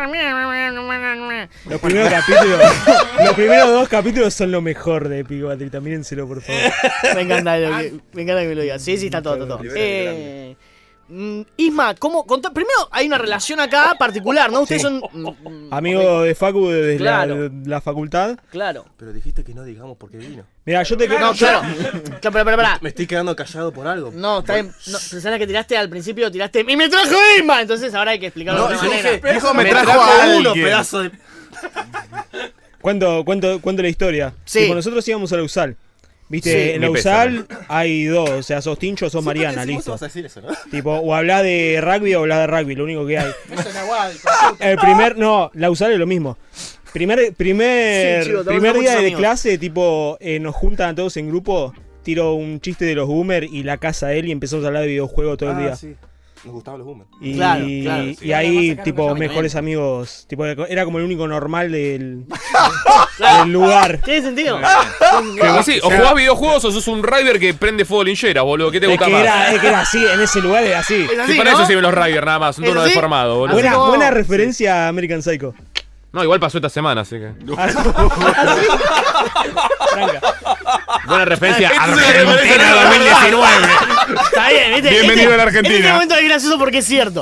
Los primeros capítulos, los primeros dos capítulos son lo mejor de Pico y Baterita. Mírenselo, por favor. me encanta lo que, me encanta que me lo digas. Sí, sí, está todo, todo. todo. Eh, mm, Isma, ¿cómo? contá- primero hay una relación acá particular, ¿no? Ustedes son. mm, mm, Amigo de Facu desde Claro. la, la facultad. Claro. Pero dijiste que no digamos por qué vino. Mira, yo te No, yo- claro. Claro, pero, pero, pará. Me estoy quedando callado por algo. No, está bien. No, pensás la que tiraste al principio, tiraste. ¡Y me trajo Isma! Entonces ahora hay que explicarlo No, de yo otra manera. dije, Dijo, me me trajo trajo a uno, alguien. pedazo de... cuento, cuento, cuento la historia. Sí. Tipo, nosotros íbamos a la USAL. Viste, Sí. en la Mi USAL hay dos, o sea, sos Tincho o sos Mariana, listo. vas a decir eso, ¿no? Tipo, o hablás de rugby o hablás de rugby, lo único que hay. El primer, no, la USAL es lo mismo. Primer, primer, Sí, chico, todos primer somos día de amigos. clase, tipo, eh, nos juntan a todos en grupo, tiro un chiste de los boomers y la casa de él y empezamos a hablar de videojuegos todo el día. sí. Nos gustaban los boomers. Y, Claro, claro. y Sí, ahí, además tipo, sacaron mejores también. amigos. Tipo, era como el único normal del, del lugar. ¿Tiene sentido? Que, sí, o jugás videojuegos o sos un Rider que prende fuego linchera, boludo. ¿Qué te Es gusta que, más? era, es que era así, en ese lugar era así. Es Sí, así, para ¿no? eso sirven los Rider nada más, un ¿Es tono así? deformado, boludo. Buena, como- buena referencia a American Psycho. No, igual pasó esta semana, así que. Así. Tranca. Buena referencia a Esta es una referencia Argentina a la dos mil diecinueve. Está bien, ¿viste? Bienvenido Este- a la Argentina. En este momento es gracioso porque es cierto.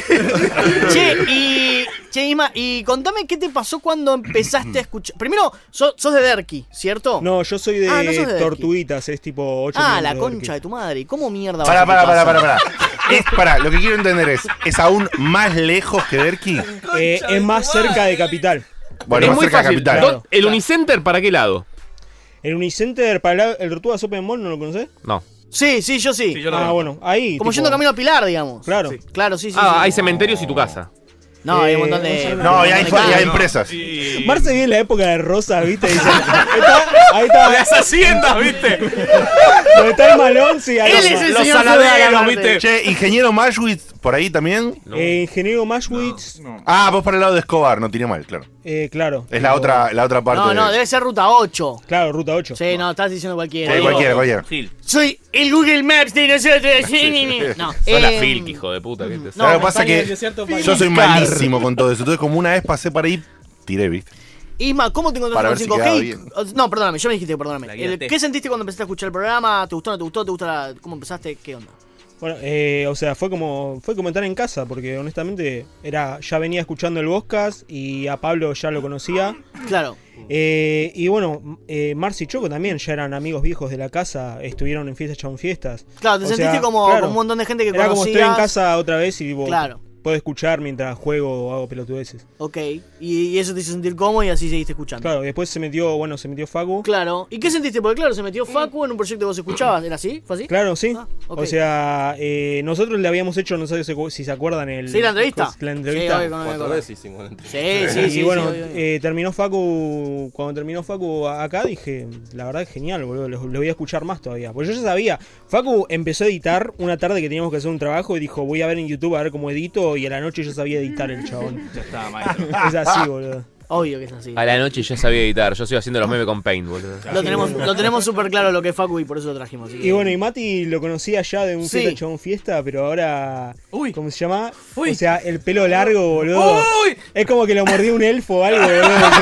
Che, y. Che, Isma, y contame qué te pasó cuando empezaste a escuchar. Primero, sos, sos de Derky, ¿cierto? No, yo soy de, Ah, no sos de Derky. Tortuguitas, es tipo ocho Ah, minutos la de concha Derky. de tu madre. ¿Cómo mierda vas Pará, a tu pará, pará, casa? pará, pará. Es, pará, lo que quiero entender es, ¿es aún más lejos que Derky? Eh, es más cerca de Capital. Bueno, Es más muy cerca de fácil. Capital. Claro. ¿El Unicenter para qué lado? El Unicenter para el, lado- el Tortugas Open Mall, ¿no lo conocés? No. Sí, sí, yo sí. Sí, yo lo Ah, conozco. bueno, ahí. Como tipo- yendo camino a Pilar, digamos. Claro. Sí. Claro, sí, sí. Ah, sí. hay cementerios y tu casa. No, hay un Eh, montón de. No, y hay, un montón de y hay casas. empresas. Y... Marce viene en la época de Rosa, ¿viste? Dice, ahí está, ahí está, Las haciendas, ¿viste? donde está el malón, sí, ahí Él está. es el Los señor saladeros, feudal, ¿viste? aparte. Che, ingeniero Mashwitz, ¿por ahí también? Eh, Ingeniero Mashwitz, Ah, vos para el lado de Escobar, no tiré mal, claro. eh, claro. Es la otra, la otra parte. No, no, de... debe ser ruta ocho. Claro, Ruta ocho. Sí, no, estás diciendo cualquiera. Sí, Digo, cualquiera, cualquiera. Gil. Soy el Google Maps de nosotros. No, Sos la eh, Filk, hijo de puta. ¿qué te no, Claro, lo que pasa España, es el desierto que país. yo soy Car. malísimo con todo eso. Entonces, como una vez pasé para ahí, tiré, ¿viste? Isma, ¿cómo te encontraste Para con ver si cinco quedaba G? bien. No, perdóname, yo me dijiste que perdóname. La guía El- T. ¿Qué sentiste cuando empezaste a escuchar el programa? ¿Te gustó, no te gustó? ¿Te gustó la... ¿Cómo empezaste? ¿Qué onda? Bueno, eh, o sea, fue como fue como estar en casa, porque honestamente era ya venía escuchando el podcast y a Pablo ya lo conocía. Claro. Eh, y bueno, eh, Marci y Choco también ya eran amigos viejos de la casa, estuvieron en fiestas, chabón fiestas. Claro, te O sentiste sea, como, claro. como un montón de gente que Era como conocías. estoy en casa otra vez y tipo, Claro. puedo escuchar mientras juego o hago pelotudeces. Ok. Y, y eso te hizo sentir cómodo y así seguiste escuchando. Claro, y después se metió, bueno, se metió Facu. Claro. ¿Y qué sentiste? Porque claro, se metió Facu en un proyecto que vos escuchabas. ¿Era así? ¿Fue así? Claro, sí. Ah, ok. O sea, eh, nosotros le habíamos hecho, no sé si se- si se acuerdan, el, ¿Sí, la entrevista? La entrevista. Sí, obvio, no me Cuatro acuerdo. veces hicimos la entrevista. Sí, sí, sí. y bueno, sí, obvio, obvio. eh, terminó Facu, cuando terminó Facu acá dije, la verdad es genial, boludo, lo, lo voy a escuchar más todavía. Porque yo ya sabía, Facu empezó a editar una tarde que teníamos que hacer un trabajo y dijo, voy a ver en YouTube a ver cómo edito, y a la noche yo sabía editar el chabón. Ya estaba, maestro. Es así, boludo. Obvio que es así. A la noche ya sabía editar. Yo sigo haciendo los memes con Paint, boludo. Lo tenemos, lo tenemos súper claro lo que es Facu y por eso lo trajimos. así que- Y bueno, y Mati lo conocía ya de un Sí. fiesta, chabón fiesta, pero ahora, Uy. ¿cómo se llama? Uy. O sea, el pelo largo, boludo. ¡Uy! Es como que lo mordió un elfo o algo, boludo. Se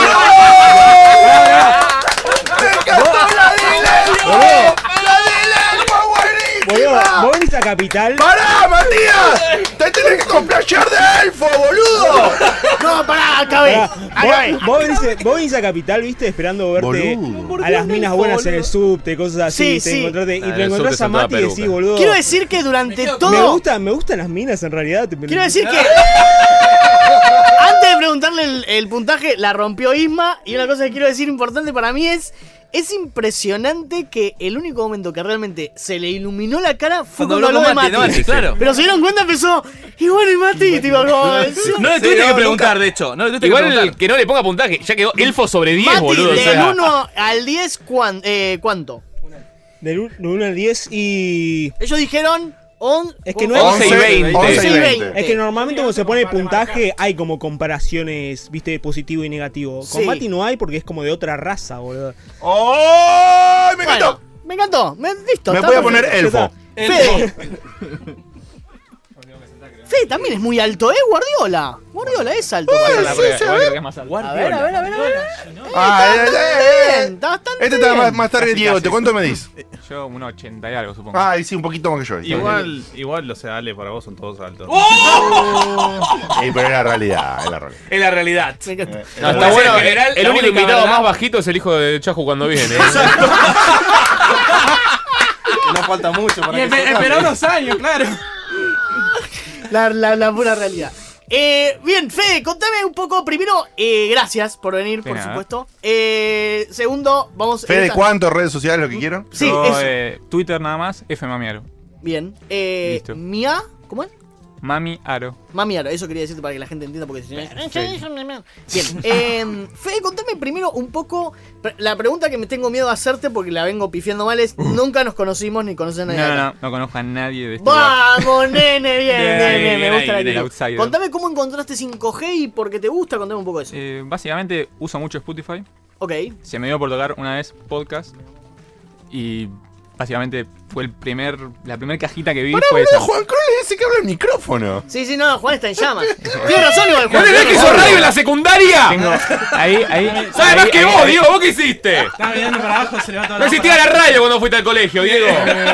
Boludo, boludo, vos venís a Capital. ¡Pará, Matías! ¡Te tenés que complachar de elfo, boludo! No, pará, acabé. Pará, acabé. vos, vos venís, vos venís a Capital, viste, esperando verte Boludo. a las minas buenas en el subte, cosas así. Sí, te sí. encontraste- Ah, y en te el encontrás subte a son toda Mati y decís, peluca. boludo. Quiero decir que durante todo. Me gustan, me gustan las minas en realidad. te- Quiero decir que. Antes de preguntarle el, el puntaje, la rompió Isma. Y una cosa que quiero decir importante para mí es. Es impresionante que el único momento que realmente se le iluminó la cara fue Cuando cuando, habló habló con de Mati, Mati. ¿no? Sí, claro. Pero se dieron cuenta, empezó. Y bueno, y Mati, tipo, como. No le Sí, tuviste no, que preguntar, de hecho. No le tuviste Igual que el preguntar. que no le ponga puntaje, ya quedó elfo sobre diez, Mati, boludo. O del sea, uno al diez, ¿cuán- eh, ¿cuánto? Del uno al diez y. Ellos dijeron. On, Es que no hay- once y veinte. once y y veinte. veinte. Es que normalmente cuando se pone puntaje hay como comparaciones, viste, positivo y negativo. Con Sí. Mati no hay porque es como de otra raza, boludo. ¡Oh! ¡Me encantó! Bueno, me encantó. Me, listo. Me está voy a poner perfecto. elfo. Fede. Fede también es muy alto, ¿eh? Guardiola. Guardiola es alto. La prueba, igual creo que es más alto. A ver, a ver, a ver, a ver. Ah, eh, eh, eh. Bien, está bastante Este está bien. más, más tarde, Diego. ¿Te cuánto medís? Yo un ochenta y algo, supongo. Ah, y sí, un poquito más que yo. Igual, igual, o sea, Ale, para vos son todos altos. Ey, pero es la realidad, es la realidad. Es la realidad. Me encanta. no, Como está dice bueno. el general, el la único única invitado verdad- más bajito es el hijo de Chajo cuando viene. No falta mucho para Y que espe- se esperó cambie. unos años, claro. La, la, la pura realidad. Eh, bien, Fede, contame un poco. Primero, eh, gracias por venir, por nada. supuesto. Eh, segundo, vamos. Fede, esta- ¿cuántos redes sociales lo que quiero? Sí, Yo, eso. eh, Twitter nada más, F Mamiaro. Bien. Eh, Listo. Mia, ¿cómo es? Mami Aro. Mami Aro, eso quería decirte para que la gente entienda porque si no... Bien, eh, Fede, contame primero un poco... La pregunta que me tengo miedo de hacerte porque la vengo pifiando mal es... Nunca nos conocimos ni conocen a nadie. No, acá. no, no conozco a nadie de este ¡Vamos, nene! Bien, bien, bien, bien, me gusta la del actitud. outsider. Contame cómo encontraste cinco G y por qué te gusta, contame un poco de eso. Eh, básicamente uso mucho Spotify. Ok. Se me dio por tocar una vez podcast. Y básicamente fue el primer, la primera cajita que vi. Pará, fue boludo, esa. Juan Cruz le dice que habla el micrófono. Sí, sí, no, Juan está en llamas. Tiene razón igual, ¿No Juan. le ves que hizo radio en la secundaria? Tengo, ahí, ahí. ¿Sabes más que vos, Diego? ¿Vos qué hiciste? Estaba mirando para abajo, se le va toda No la existía la radio cuando fuiste al colegio, Diego.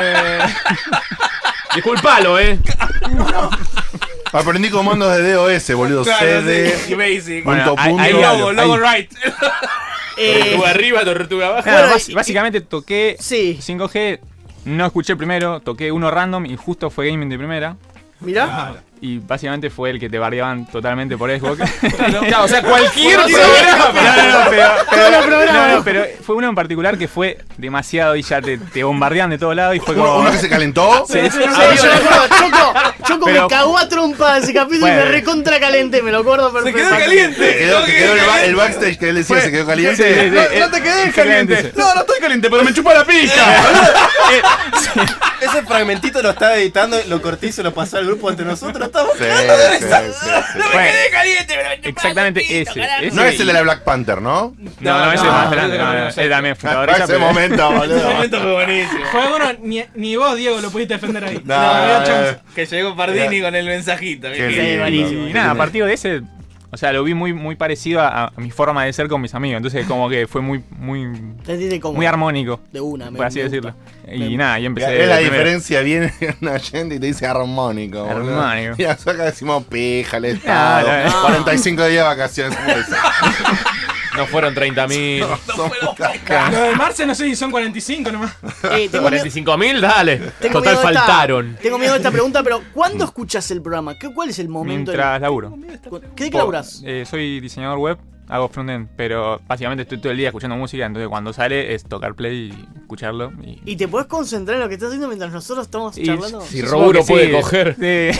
Disculpalo, eh. Aprendí comandos de D O S, boludo. Claro, C D. sí, basic. Punto, Bueno, punto. ahí- Logo, logo Ahí. right. Eh, Tortuga arriba, tortuga abajo. Nada, Bueno, bas- y- básicamente toqué Sí. cinco G. No escuché el primero, toqué uno random y justo fue gaming de primera. Mirá. Y básicamente fue el que te bardeaban totalmente por Xbox. Claro, o sea, cualquier No, programa. no, no, pero, Todos los pero, programas. no, no, pero fue uno en particular que fue demasiado y ya te, te bombardean de todos lados y fue Uno, como... uno que se calentó. Sí, sí, Sí, yo me acuerdo, Choco, Choco Pero- me cagó a trompa ese capítulo y me Bueno. recontra calenté, me lo acuerdo Se perfecto. quedó caliente. Te quedó, te quedó el, ba- el backstage que él decía, se quedó caliente. Sí, sí, No, eh, no te quedes exactamente caliente. eso. No, no estoy caliente, pero me chupa la pija. Ese fragmentito lo estaba editando, lo corté y se lo pasó al grupo entre nosotros. Estamos Sí, sí, sí, sí. Bueno, caliente, pero me chupa exactamente el pito, ese, carajo. ese. No es el de la Black Panther, ¿no? No, no, ese no, es más no, grande. no, No, no, no, no, ese también fue Ah, favorita, ese pero- momento, Ese boludo. momento fue buenísimo. Fue uno, ni, ni vos, Diego, lo pudiste defender ahí. No, No, había chance. Que llegó Pardini con el mensajito. Qué ¿viste? lindo. buenísimo. Y nada, a partir de ese, o sea, lo vi muy, muy parecido a, a mi forma de ser con mis amigos. Entonces, como que fue muy, muy, Te sentiste como muy armónico, de una, me, por así me decirlo. gusta. Y Me- nada, y empecé. Es la de primero. diferencia, viene una gente y te dice armónico. boludo. Armónico. Y acá decimos pija, el estado. No, no, cuarenta y cinco días de vacaciones. ¿cómo es? No fueron treinta mil. Lo de Marce no sé si son cuarenta y cinco nomás. Eh, tengo miedo, cuarenta y cinco mil, dale. tengo Total miedo de esta- faltaron. Tengo miedo de esta pregunta, pero ¿cuándo escuchas el programa? ¿Qué, ¿Cuál es el momento? Mientras laburo. ¿Qué de qué laburás? Eh, soy diseñador web, hago frontend, pero básicamente estoy todo el día escuchando música, entonces cuando sale es tocar play y escucharlo. Y, ¿Y te podés concentrar en lo que estás haciendo mientras nosotros estamos y- charlando? Si supongo Roburo que sí. puede coger. Sí.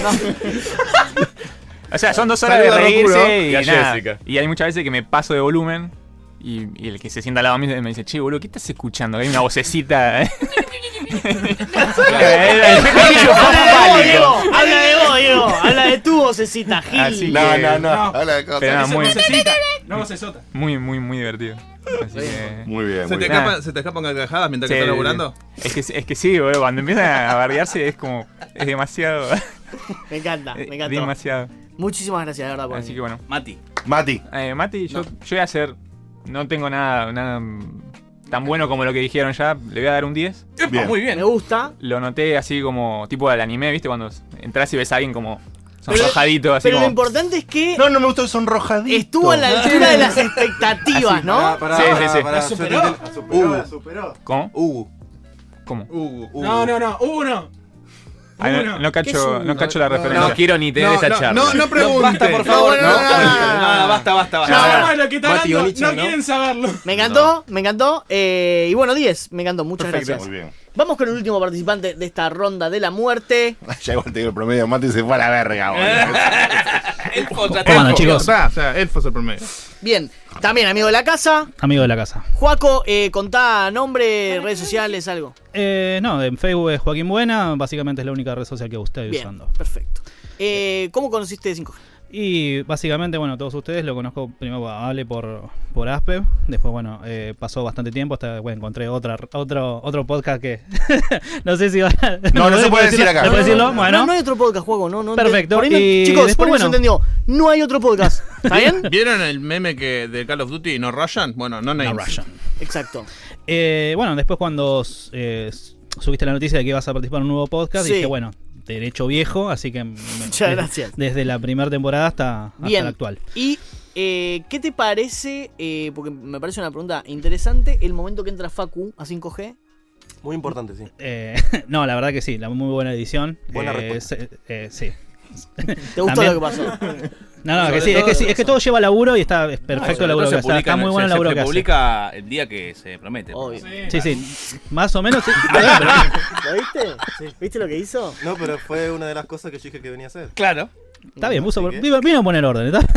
O sea, son dos horas Saluda a de Roburo reírse y a y, nada. Jessica. Y hay muchas veces que me paso de volumen y, y el que se sienta al lado mío me dice, che, boludo, ¿qué estás escuchando? Hay una vocecita. ¿eh? El pequeño Habla de vos, fálico. Diego. Habla de vos, Diego. Habla de tu vocecita, Gil. Así No, que- no, no. No. Habla de cosas. Pero nada, Esa muy, vocecita, no vocesota. muy, muy, muy divertido. Así que... Muy bien, ¿Se muy te, bien. escapa, ¿Se te escapan carcajadas mientras que Sí, estás laburando? Es que, es que sí, boludo, cuando empiezan a bardearse es como, es demasiado, Me encanta, me encantó. demasiado. Muchísimas gracias, de verdad. por Así venir. que bueno. Mati. Mati. Eh, Mati, yo, yo voy a hacer, no tengo nada, nada mm, tan bueno como lo que dijeron ya, le voy a dar un diez. Epa, Bien. muy Me bien. gusta. Lo noté así como, tipo del anime, ¿viste? Cuando entras y ves a alguien como Pero- sonrojadito, así Pero lo como... importante es que No, no me gustó el sonrojadito. estuvo a la altura de las expectativas, ¿no? Pará, Sí, pará, sí, sí. pará, ¿La yo superó? te- La superó, Uh. la superó. ¿Cómo? Uh, ¿Cómo? Uh, uh. No, no, no. Uno. Ay, no, Uno. no ¿Qué es cacho, un- no cacho la no, referencia. No quiero ni tener No, esa no, charla. no, no pregunte. Basta, por favor. No, No, no, no, no, no, basta, basta, basta. Ya No, sabemos de lo que está Mati hablando. Bonicha, No ¿no? quieren saberlo. Me encantó, me encantó. Eh, y bueno, diez, me encantó. Muchas Perfecto. gracias. Muy bien. Vamos con el último participante de esta ronda de la muerte. Ya igual te digo el promedio de Mati se fue a la verga, boludo. Elfo, ya Bueno, está. chicos. O sea, Elfo es el promedio. Bien, también amigo de la casa. Amigo de la casa. Juaco, eh, contá nombre, redes sociales, algo. Eh, no, en Facebook es Joaquín Buena. Básicamente es la única red social que estoy Bien, usando. perfecto. Eh, ¿Cómo conociste cinco G? Y básicamente, bueno, todos ustedes lo conozco primero a Ale por, por Aspe. Después, bueno, eh, pasó bastante tiempo hasta bueno, encontré otra, otro, otro podcast que no sé si va a... No, no se puede decir acá. ¿No puedo decirlo? No, no, Bueno, no hay otro podcast, Juaco. No, no, Perfecto, por ahí no- y chicos, después, por ahí no se bueno. entendió. No hay otro podcast. ¿Está bien? ¿Vieron el meme que de Call of Duty no Russian? Bueno, no names. no Russian. Exacto. Eh, bueno, después cuando eh, subiste la noticia de que ibas a participar en un nuevo podcast, Sí. dije, bueno, derecho viejo, así que... me- Muchas gracias. Desde la primera temporada hasta, hasta Bien. la actual. Y, eh, ¿qué te parece? Eh, porque me parece una pregunta interesante. El momento que entra Facu a cinco G. Muy importante, sí. Eh, no, la verdad que sí, la muy buena edición. Buena Eh, respuesta. se- eh, sí. ¿Te gustó También- lo que pasó? No, no, Sobre que sí, es todo que sí, eso. es que todo lleva laburo y está es perfecto Sobre el laburo todo que se hace. publica, Está muy bueno el se- laburo se que hace. publica el día que se promete. Obvio. Sí, sí, más o menos. Sí. ¿Lo viste? ¿Viste lo que hizo? No, pero fue una de las cosas que yo dije que venía a hacer. Claro. Está bien, puso, Así que- vino, vino a poner orden. ¿está?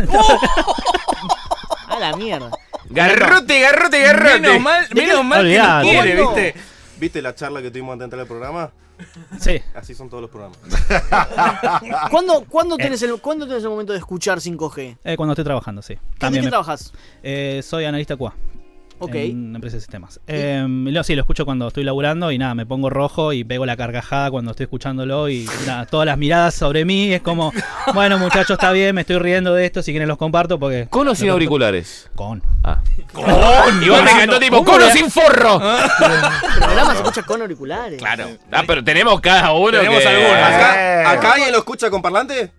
A la mierda. Garrote, garrote, garrote. Menos mal, ¿De qué- menos mal que no Olvidate. quiere, ¿Cuándo? ¿viste? ¿Viste la charla que tuvimos antes de entrar al programa? Sí. Así son todos los programas. ¿Cuándo, cuándo, tenés el, ¿Cuándo tenés el momento de escuchar cinco G? Eh, cuando estoy trabajando, sí. ¿De También qué me- trabajas? eh, soy analista Q A. Ok. En una empresa de sistemas. Eh, y lo- sí, lo escucho cuando estoy laburando y nada, me pongo rojo y pego la carcajada cuando estoy escuchándolo y nada, todas las miradas sobre mí es como, bueno muchachos, está bien, me estoy riendo de esto, si quieren los comparto porque... ¿Con o sin auriculares? Con. Ah. Igual me encantó tipo, ¿con o sin forro? El programa se escucha con auriculares. Claro. Ah, pero tenemos cada uno Tenemos que- algunos. ¿Acá, ¿Acá alguien lo escucha con parlante?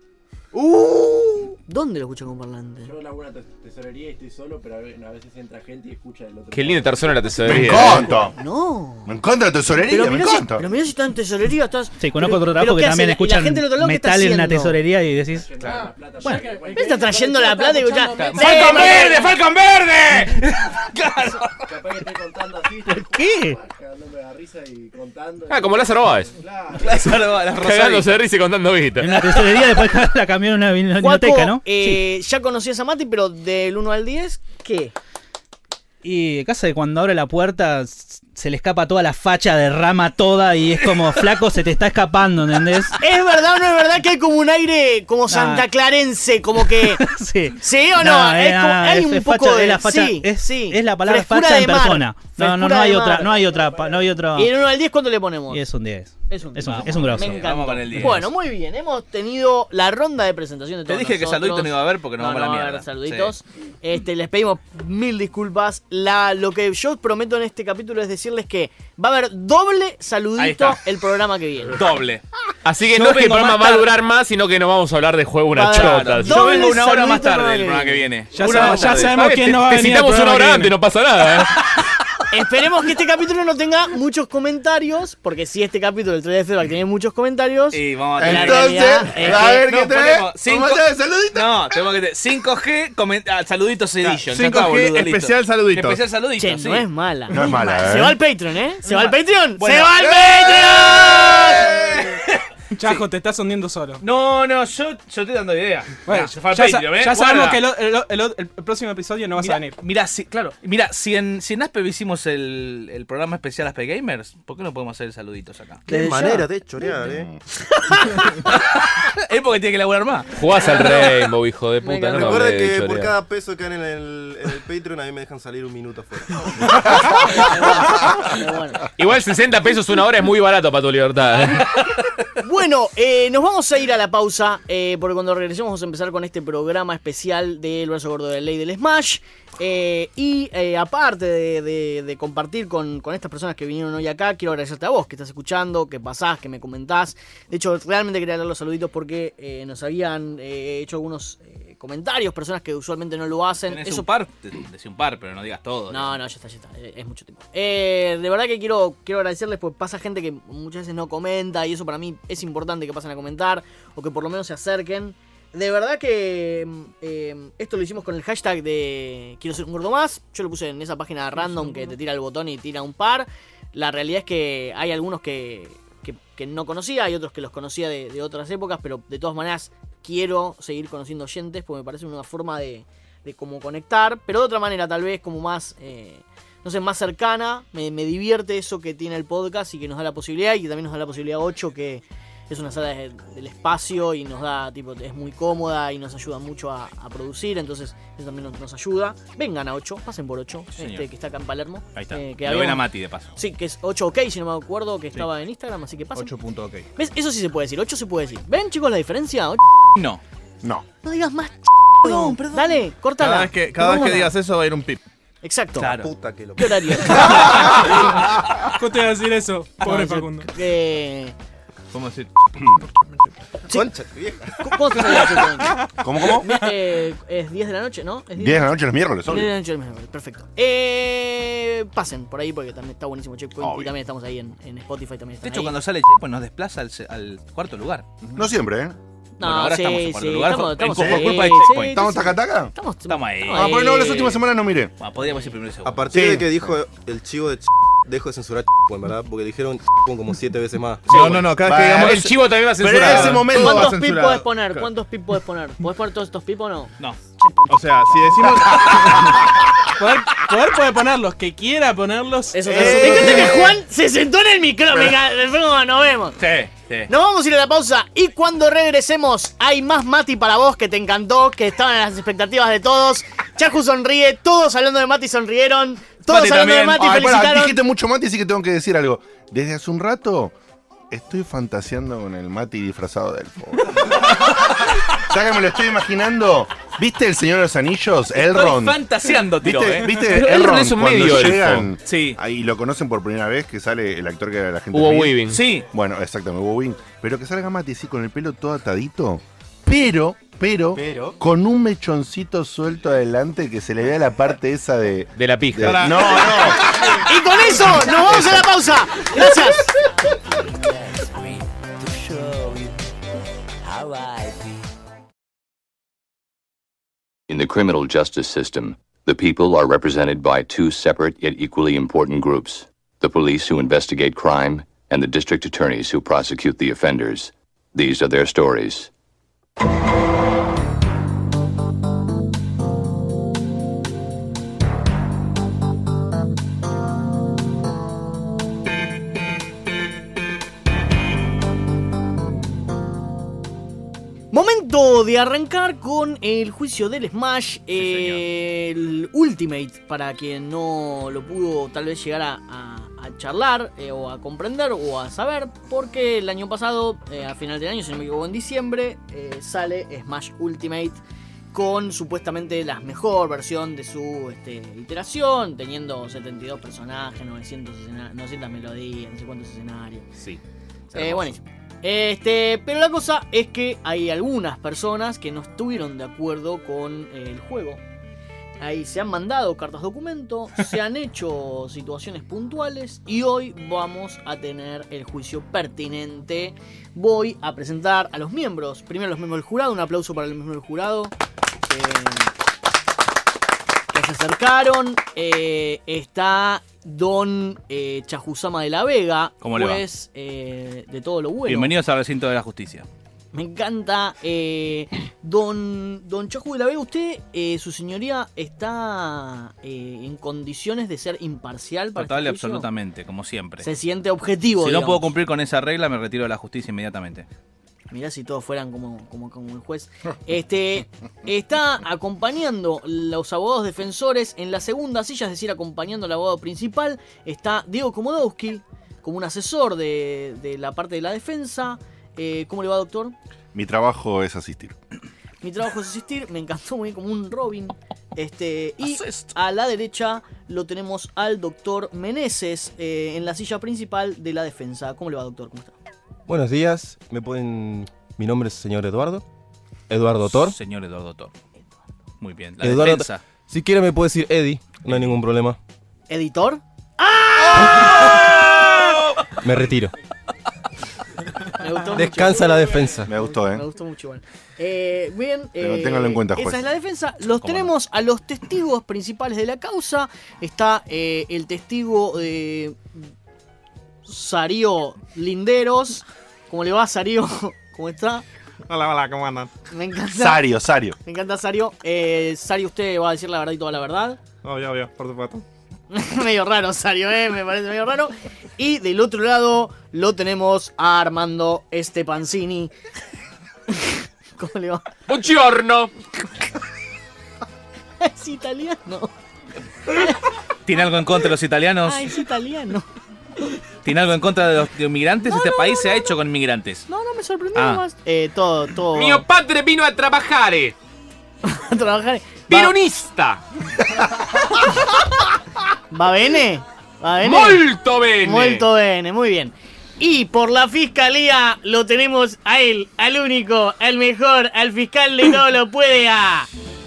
Uh, ¿Dónde lo escuchas con parlante? Yo laburo en la tesorería y estoy solo, pero a ve- a veces entra gente y escucha del otro Qué lindo estar solo en la Me tesorería. encanta. No. Me encanta la tesorería, Pero me mirá, si, encanta. pero mirá si estás en tesorería, estás... Sí, conozco pero- otro pero trabajo ¿qué que hace también la- y la escuchan gente del otro lado, ¿qué está metal en la haciendo? tesorería y decís... Bueno, ¿qué está trayendo la plata y escuchás? ¡Falcon verde! ¡Falcon verde! Capaz que estoy contando así, ¿Qué? cagándome de risa y contando. Ah, como Lázaro Báez. Claro. Cagándose de risa y contando En vistas. una tesorería después la cambiaron a una biblioteca, Juaco, ¿no? eh, ya conocías a Mati, pero del uno al diez, ¿qué? Y casa de cuando abre la puerta s- se le escapa toda la facha, derrama toda y es como flaco se te está escapando, ¿entendés? ¿Es verdad o no es verdad que hay como un aire como Santa Clarense, como que... Sí. ¿Sí o no? eh, es como, ah, hay es- un es poco facha- de... es la facha- sí, es, sí. es la palabra Frescura facha de en mar. persona. No, no, Frescura no hay de otra, mar. no hay otra, pa- no hay otro. ¿Y del uno al diez cuánto le ponemos? Y es un diez. Es un, Es un, vamos, es un grosso. Me encantó. Vamos con el diez. Bueno, muy bien. Hemos tenido la ronda de presentación de Te todos dije que nosotros. saluditos no iba a haber porque nos no, vamos a la no va a mierda. haber saluditos. Este, les pedimos mil disculpas. La, lo que yo prometo en este capítulo es decirles que va a haber doble Ahí saludito está. el programa que viene. Doble. Así que Yo no es que el vengo programa más va a tarde. durar más, sino que no vamos a hablar de juego una Va a chota. dar- Yo Doble vengo una hora más saludito tarde para del que programa que viene. viene. Ya, Una sab- hora ya tarde. sabemos Te- quién no va a te venir. al citamos una programa hora que antes, viene. no pasa nada, ¿eh? Esperemos que este capítulo no tenga muchos comentarios, porque si este capítulo del tres de febrero tiene muchos comentarios, Y vamos a tener... la Entonces, realidad es a que- ver no, qué trae. ponemos cinco- ¿Cómo está el saludito? No, tenemos que tener cinco G, comen- ah, saluditos edition. Ya cinco está, G boludo, listo. especial saluditos. Especial saluditos, che, sí. no es mala. No es mala, Se ¿eh? va al Patreon, ¿eh? Se va al Patreon. Bueno. Se va al Patreon. Chajo, te estás hundiendo solo. No, no, yo, yo estoy dando idea. Bueno, Nah, se fue al ya, sa- Patreon, ¿eh? ya sabemos Guarda. que el, o- el, o- el- el próximo episodio no vas Mirá, a venir. mirá, si, claro, mira, si en, si en Aspe hicimos el, el programa especial Aspe Gamers, ¿por qué no podemos hacer saluditos acá? Qué manera de chorear, eh. Es porque tiene que laburar más. Jugás al Rainbow, hijo de Me puta. No me Recuerda hables de que por chorear. cada peso que dan en el, en el Patreon a mí me dejan salir un minuto afuera. Pero bueno. Igual sesenta pesos una hora es muy barato para tu libertad. ¿eh? Bueno, eh, nos vamos a ir a la pausa, eh, porque cuando regresemos vamos a empezar con este programa especial del brazo gordo de la ley del Smash. Eh, y eh, aparte de, de- de compartir con, con estas personas que vinieron hoy acá, quiero agradecerte a vos que estás escuchando, que pasás, que me comentás. De hecho, realmente quería dar los saluditos porque eh, nos habían eh, hecho algunos eh, comentarios, personas que usualmente no lo hacen. Tenés Eso un par, te- decí un par, pero no digas todo. no, no, ya está, ya está. eh, Es mucho tiempo. Eh, de verdad que quiero, quiero agradecerles porque pasa gente que muchas veces no comenta y eso para mí es importante que pasen a comentar o que por lo menos se acerquen. De verdad que eh, esto lo hicimos con el hashtag de quiero ser un gordo más. Yo lo puse en esa página random que te tira el botón y tira un par. La realidad es que hay algunos que, que, que no conocía, hay otros que los conocía de, de otras épocas, pero de todas maneras quiero seguir conociendo oyentes porque me parece una forma de, de cómo conectar, pero de otra manera tal vez como más, eh, no sé, más cercana. Me, me divierte eso que tiene el podcast y que nos da la posibilidad, y que también nos da la posibilidad ocho, que es una sala de- del espacio y nos da, tipo, es muy cómoda y nos ayuda mucho a, a producir, entonces eso también nos, nos ayuda. Vengan a ocho, pasen por ocho, Sí, señor. este, que está acá en Palermo. Ahí está. Eh, que Lo habíamos- ven a Mati de paso. Sí, que es ocho ok, si no me acuerdo, que estaba en Instagram, así que pasen. ocho punto ok. ¿Ves? Eso sí se puede decir, ocho se puede decir. ¿Ven, chicos, la diferencia? ocho. No. No. No digas más. Perdón, perdón. Dale, córtala. Cada vez que, cada vez que digas eso va a ir un pip. Exacto. Claro. Puta que lo. ¿Qué horario? ¿Cómo te voy a decir eso? Pobre No, yo- Facundo. eh, ¿Cómo decir? Concha, tu vieja. ¿Cómo te sale? ¿Cómo, cómo? Eh, es diez de la noche, ¿no? ¿Es diez de la noche los miércoles, diez de obvio. la noche el miércoles, perfecto. Eh, pasen por ahí porque también está buenísimo Checkpoint y Obvio. también estamos ahí en, en Spotify también. De están hecho, ahí. cuando sale pues nos desplaza al, se- al cuarto lugar. No siempre, ¿eh? No, Bueno, ahora sí, estamos en cuarto sí, lugar. estamos- por- estamos por ahí, culpa de sí, Checkpoint. ¿Estamos taca taca? Estamos, Estamos ahí. Ah, pues no, las últimas semanas no miré. Ah, podríamos ir primero y segundo. A partir Sí. de que dijo el chivo de dejo de censurar en verdad, porque dijeron como siete veces más. No, no, no, cada vez que Bueno, digamos El chivo también va a Pero censurar. en ese momento va ¿Cuántos pip censurado. podés poner? Claro. ¿Cuántos pip podés poner? ¿Podés poner todos estos pip o no? No. O sea, si decimos. Poder, poder puede ponerlos, que quiera ponerlos. Eso eh, Me encanta que Juan se sentó en el micrófono. Venga, después nos vemos. Sí, sí. Nos vamos a ir a la pausa y cuando regresemos hay más Mati para vos que te encantó, que estaban en las expectativas de todos. Chacu sonríe, todos hablando de Mati sonrieron, todos Mati hablando de también. Mati Ay, pará, felicitaron. dijiste mucho Mati, así que tengo que decir algo. Desde hace un rato estoy fantaseando con el Mati disfrazado de elfo. Ya que me lo estoy imaginando. ¿Viste el Señor de los Anillos? Elrond. Estoy fantaseando, tiro, ¿Viste, ¿eh? ¿viste Pero Elrond Elrond es un cuando medio elfo. llegan Sí. ahí lo conocen por primera vez, que sale el actor que era la gente Hugo Smith? Weaving. Sí. Bueno, exactamente, Hugo Weaving. Pero que salga Mati así con el pelo todo atadito, pero, pero, Pero- con un mechoncito suelto adelante que se le vea la parte esa de... De la de- pija. no, no. Y con eso nos vamos a la pausa. Gracias. In the criminal justice system, the people are represented by two separate yet equally important groups: the police who investigate crime and the district attorneys who prosecute the offenders. These are their stories. Momento de arrancar con el juicio del Smash, el Ultimate, para quien no lo pudo tal vez llegar a, a- a charlar eh, o a comprender o a saber, porque el año pasado, eh, a final del año, si no me equivoco, en diciembre, eh, sale Smash Ultimate con supuestamente la mejor versión de su este, iteración, teniendo setenta y dos personajes, novecientos, escena- novecientas melodías, no sé cuántos escenarios. Sí. Eh, buenísimo. Este, pero la cosa es que hay algunas personas que no estuvieron de acuerdo con eh, el juego. Ahí se han mandado cartas documento, se han hecho situaciones puntuales y hoy vamos a tener el juicio pertinente. Voy a presentar a los miembros. Primero los miembros del jurado, un aplauso para los miembros del jurado. Eh, que se acercaron. Eh, está Don eh, Chajusama de la Vega, ¿Cómo le va? juez eh, de todo lo bueno. Bienvenidos al recinto de la justicia. Me encanta. Eh, don, don Chaju de la Vega, ¿usted, eh, su señoría, está eh, en condiciones de ser imparcial para Total y este juicio? absolutamente, como siempre. Se siente objetivo, Si no digamos. puedo cumplir con esa regla, me retiro de la justicia inmediatamente. Mirá si todos fueran como, como, como el juez. Este está acompañando los abogados defensores en la segunda silla, es decir, acompañando al abogado principal. Está Diego Komodowski como un asesor de, de la parte de la defensa. Eh, ¿Cómo le va, doctor? Mi trabajo es asistir. Mi trabajo es asistir, me encantó muy bien, como un Robin. Este, y a la derecha lo tenemos al doctor Meneses eh, en la silla principal de la defensa. ¿Cómo le va, doctor? ¿Cómo está? Buenos días, me pueden. Mi nombre es señor Eduardo. Eduardo Tor. Señor Eduardo Tor. Muy bien. La Eduardo defensa. Tor. Si quiere me puede decir Eddie, no hay ningún problema. ¿Editor? Me retiro. Me gustó Descansa mucho. la defensa. Me gustó, Me ¿eh? gustó mucho, igual. Eh, bien, Pero eh, téngalo en cuenta, esa juez. es la defensa. Los ¿Cómo tenemos a los testigos principales de la causa. Está eh, el testigo de Sarío Linderos. ¿Cómo le va, Sarío? ¿Cómo está? Hola, hola, ¿cómo andan? Me encanta. Sario, Sario. Me encanta Sario. Eh, Sario, usted va a decir la verdad y toda la verdad. Obvio, obvio, por supuesto. Medio raro, Sario, eh, me parece medio raro. Y del otro lado lo tenemos a Armando Estepancini. ¿Cómo le va? Buongiorno. Es italiano. ¿Tiene algo en contra de los italianos? Ah, es italiano. ¿Tiene algo en contra de los de inmigrantes? Este país se ha hecho con inmigrantes. No, no me sorprendió Ah. más. Eh, todo, todo. Mio padre vino a trabajare. a trabajar. Pironista. ¿Va bene? ¿Va bene? Molto bene. Molto bene, muy bien. Y por la fiscalía lo tenemos a él, al único, al mejor, al fiscal de todo lo puede a...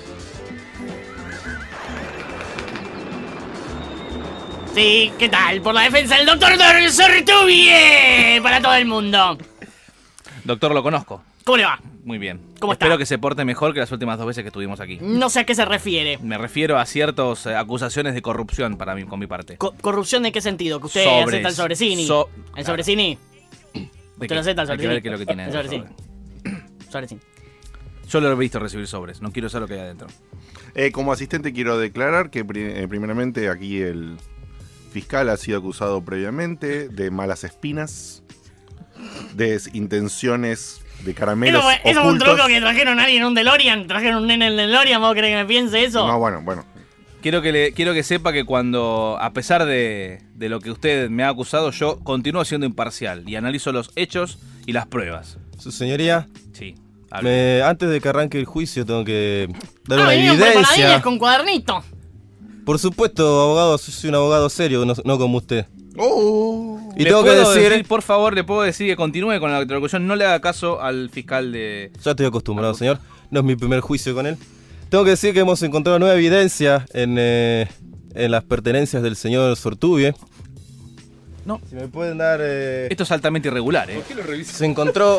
Sí, ¿qué tal? Por la defensa del doctor Sortubie para todo el mundo. Doctor, lo conozco. ¿Cómo le va? Muy bien. ¿Cómo Espero está? que se porte mejor que las últimas dos veces que estuvimos aquí. No sé a qué se refiere. Me refiero a ciertas eh, acusaciones de corrupción para mí, con mi parte. Co- ¿Corrupción de qué sentido? ¿Que usted Sobres. acepta el sobrecini? So- ¿El claro. sobrecini? ¿De ¿Usted qué? lo acepta el Hay que sobrecini? ver qué es lo que tiene El adentro. sobrecini. Sobrecini. Yo lo he visto recibir sobres, no quiero saber lo que hay adentro. Eh, como asistente quiero declarar que pri- eh, primeramente aquí el fiscal ha sido acusado previamente de malas espinas, de intenciones de caramelos Eso fue, eso fue un ocultos. truco que trajeron a alguien en un DeLorean. Trajeron un nene en el DeLorean. ¿Vos querés que me piense eso? No, bueno, bueno. Quiero que, le, quiero que sepa que cuando, a pesar de, de lo que usted me ha acusado, yo continúo siendo imparcial y analizo los hechos y las pruebas. Su señoría. Sí. Me, antes de que arranque el juicio tengo que dar Ah, una venían preparadines evidencia. con cuadernito. Por supuesto, abogado, soy un abogado serio, no, no como usted. Oh. Y ¿Le tengo que puedo decir, por favor, le puedo decir que continúe con la interlocución, no le haga caso al fiscal de... ya estoy acostumbrado, señor. No es mi primer juicio con él. Tengo que decir que hemos encontrado nueva evidencia en, eh, en las pertenencias del señor Sortubie. No. Si me pueden dar... eh, Esto es altamente irregular, ¿eh? qué lo revisas? Se encontró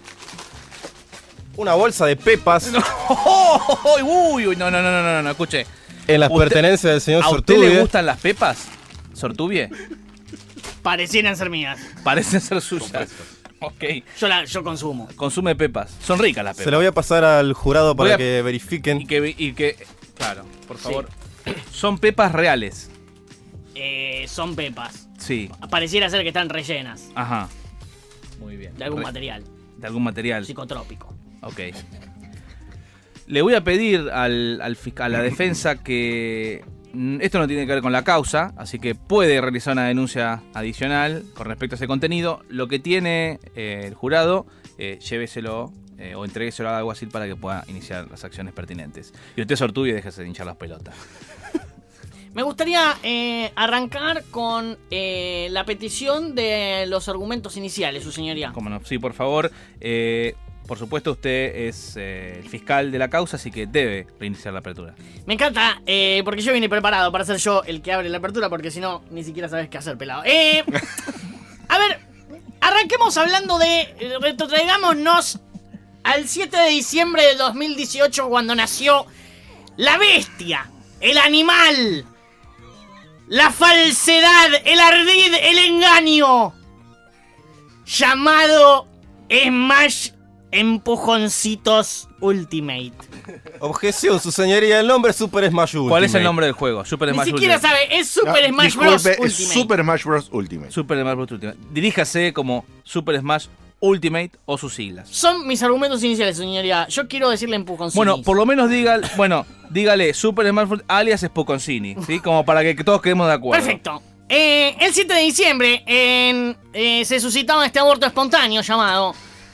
una bolsa de pepas Uy, uy, no, no, no, no, no, no, escuche. en las Usted- pertenencias del señor ¿A usted Sortubie. le gustan las pepas? ¿Sortubie? Parecieran ser mías. Parecen ser suyas. Ok. Yo, la, yo consumo. Consume pepas. Son ricas las pepas. Se la voy a pasar al jurado Voy para a- que verifiquen. Y que, y que... Claro, por favor. Son pepas reales. Eh, son pepas. Sí. Pareciera ser que están rellenas Ajá. Muy bien. de algún Re- material De algún material. psicotrópico. Ok. Le voy a pedir al, al fiscal, a la defensa que mm, esto no tiene que ver con la causa, así que puede realizar una denuncia adicional con respecto a ese contenido. Lo que tiene eh, el jurado, eh, lléveselo eh, o entrégueselo al alguacil para que pueda iniciar las acciones pertinentes. Y usted, Sortubio, déjese de hinchar las pelotas. Me gustaría eh, arrancar con eh, la petición de los argumentos iniciales, su señoría. Cómo no. Sí, por favor. Eh, por supuesto, usted es eh, el fiscal de la causa, así que debe reiniciar la apertura. Me encanta, eh, porque yo vine preparado para ser yo el que abre la apertura, porque si no, ni siquiera sabes qué hacer, pelado. Eh, a ver, arranquemos hablando de... eh, Retrotraigámonos al siete de diciembre de dos mil dieciocho, cuando nació la bestia, el animal, la falsedad, el ardid, el engaño, llamado Smash Empujoncitos Ultimate. Objeción, su señoría, el nombre es Super Smash Ultimate. ¿Cuál es el nombre del juego? Super Ni Smash siquiera Ultimate. sabe, es Super No, Smash Bros. disculpe, es Ultimate. Super Smash Bros. Ultimate. Super Smash Bros. Ultimate. Diríjase como Super Smash Ultimate o sus siglas. Son mis argumentos iniciales, señoría. Yo quiero decirle empujoncitos. Bueno, por lo menos diga, bueno, dígale Super Smash Bros. Alias Spoconcini, ¿sí? Como para que todos quedemos de acuerdo. Perfecto. Eh, el siete de diciembre en, eh, se suscitaba este aborto espontáneo llamado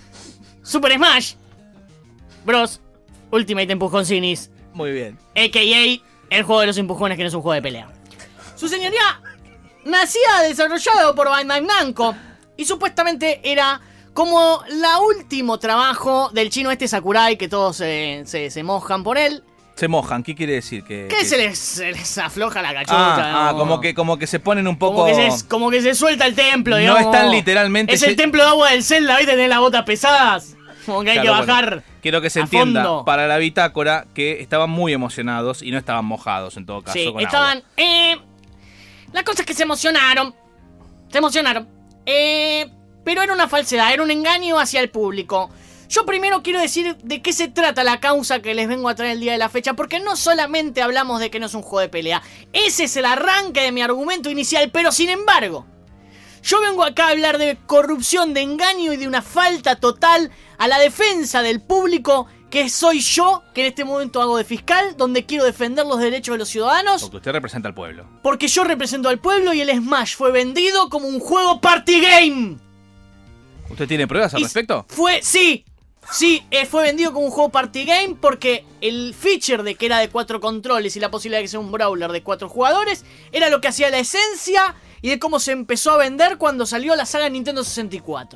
Super Smash Bros. Ultimate Empujoncinis, Muy bien. a k a el juego de los empujones, que no es un juego de pelea. Su señoría nacía desarrollado por Bandai Namco y supuestamente era como la último trabajo del chino este Sakurai, que todos se, se, se mojan por él. Se mojan, ¿qué quiere decir? Que, Que que- se les, se les afloja la cachucha. Ah, ah, ¿no? como que, como que se ponen un poco... Como que, se, como que se suelta el templo, No digamos. están literalmente- Es el templo de agua del Zelda, ¿viste? Tenés las botas pesadas. Como que hay Claro, que bajar. bueno, quiero que se a entienda fondo. para la bitácora que estaban muy emocionados y no estaban mojados en todo caso. Sí, con estaban. agua. Eh, la cosa es que se emocionaron. Se emocionaron. Eh, pero era una falsedad, era un engaño hacia el público. Yo primero quiero decir de qué se trata la causa que les vengo a traer el día de la fecha, porque no solamente hablamos de que no es un juego de pelea. Ese es el arranque de mi argumento inicial, pero sin embargo, yo vengo acá a hablar de corrupción, de engaño y de una falta total a la defensa del público, que soy yo, que en este momento hago de fiscal, donde quiero defender los derechos de los ciudadanos, Porque usted representa al pueblo. porque yo represento al pueblo y el Smash fue vendido como un juego party game. ¿Usted tiene pruebas al Y respecto? Fue, sí, sí, eh, fue vendido como un juego party game porque el feature de que era de cuatro controles y la posibilidad de que sea un brawler de cuatro jugadores era lo que hacía la esencia y de cómo se empezó a vender cuando salió la saga Nintendo sesenta y cuatro.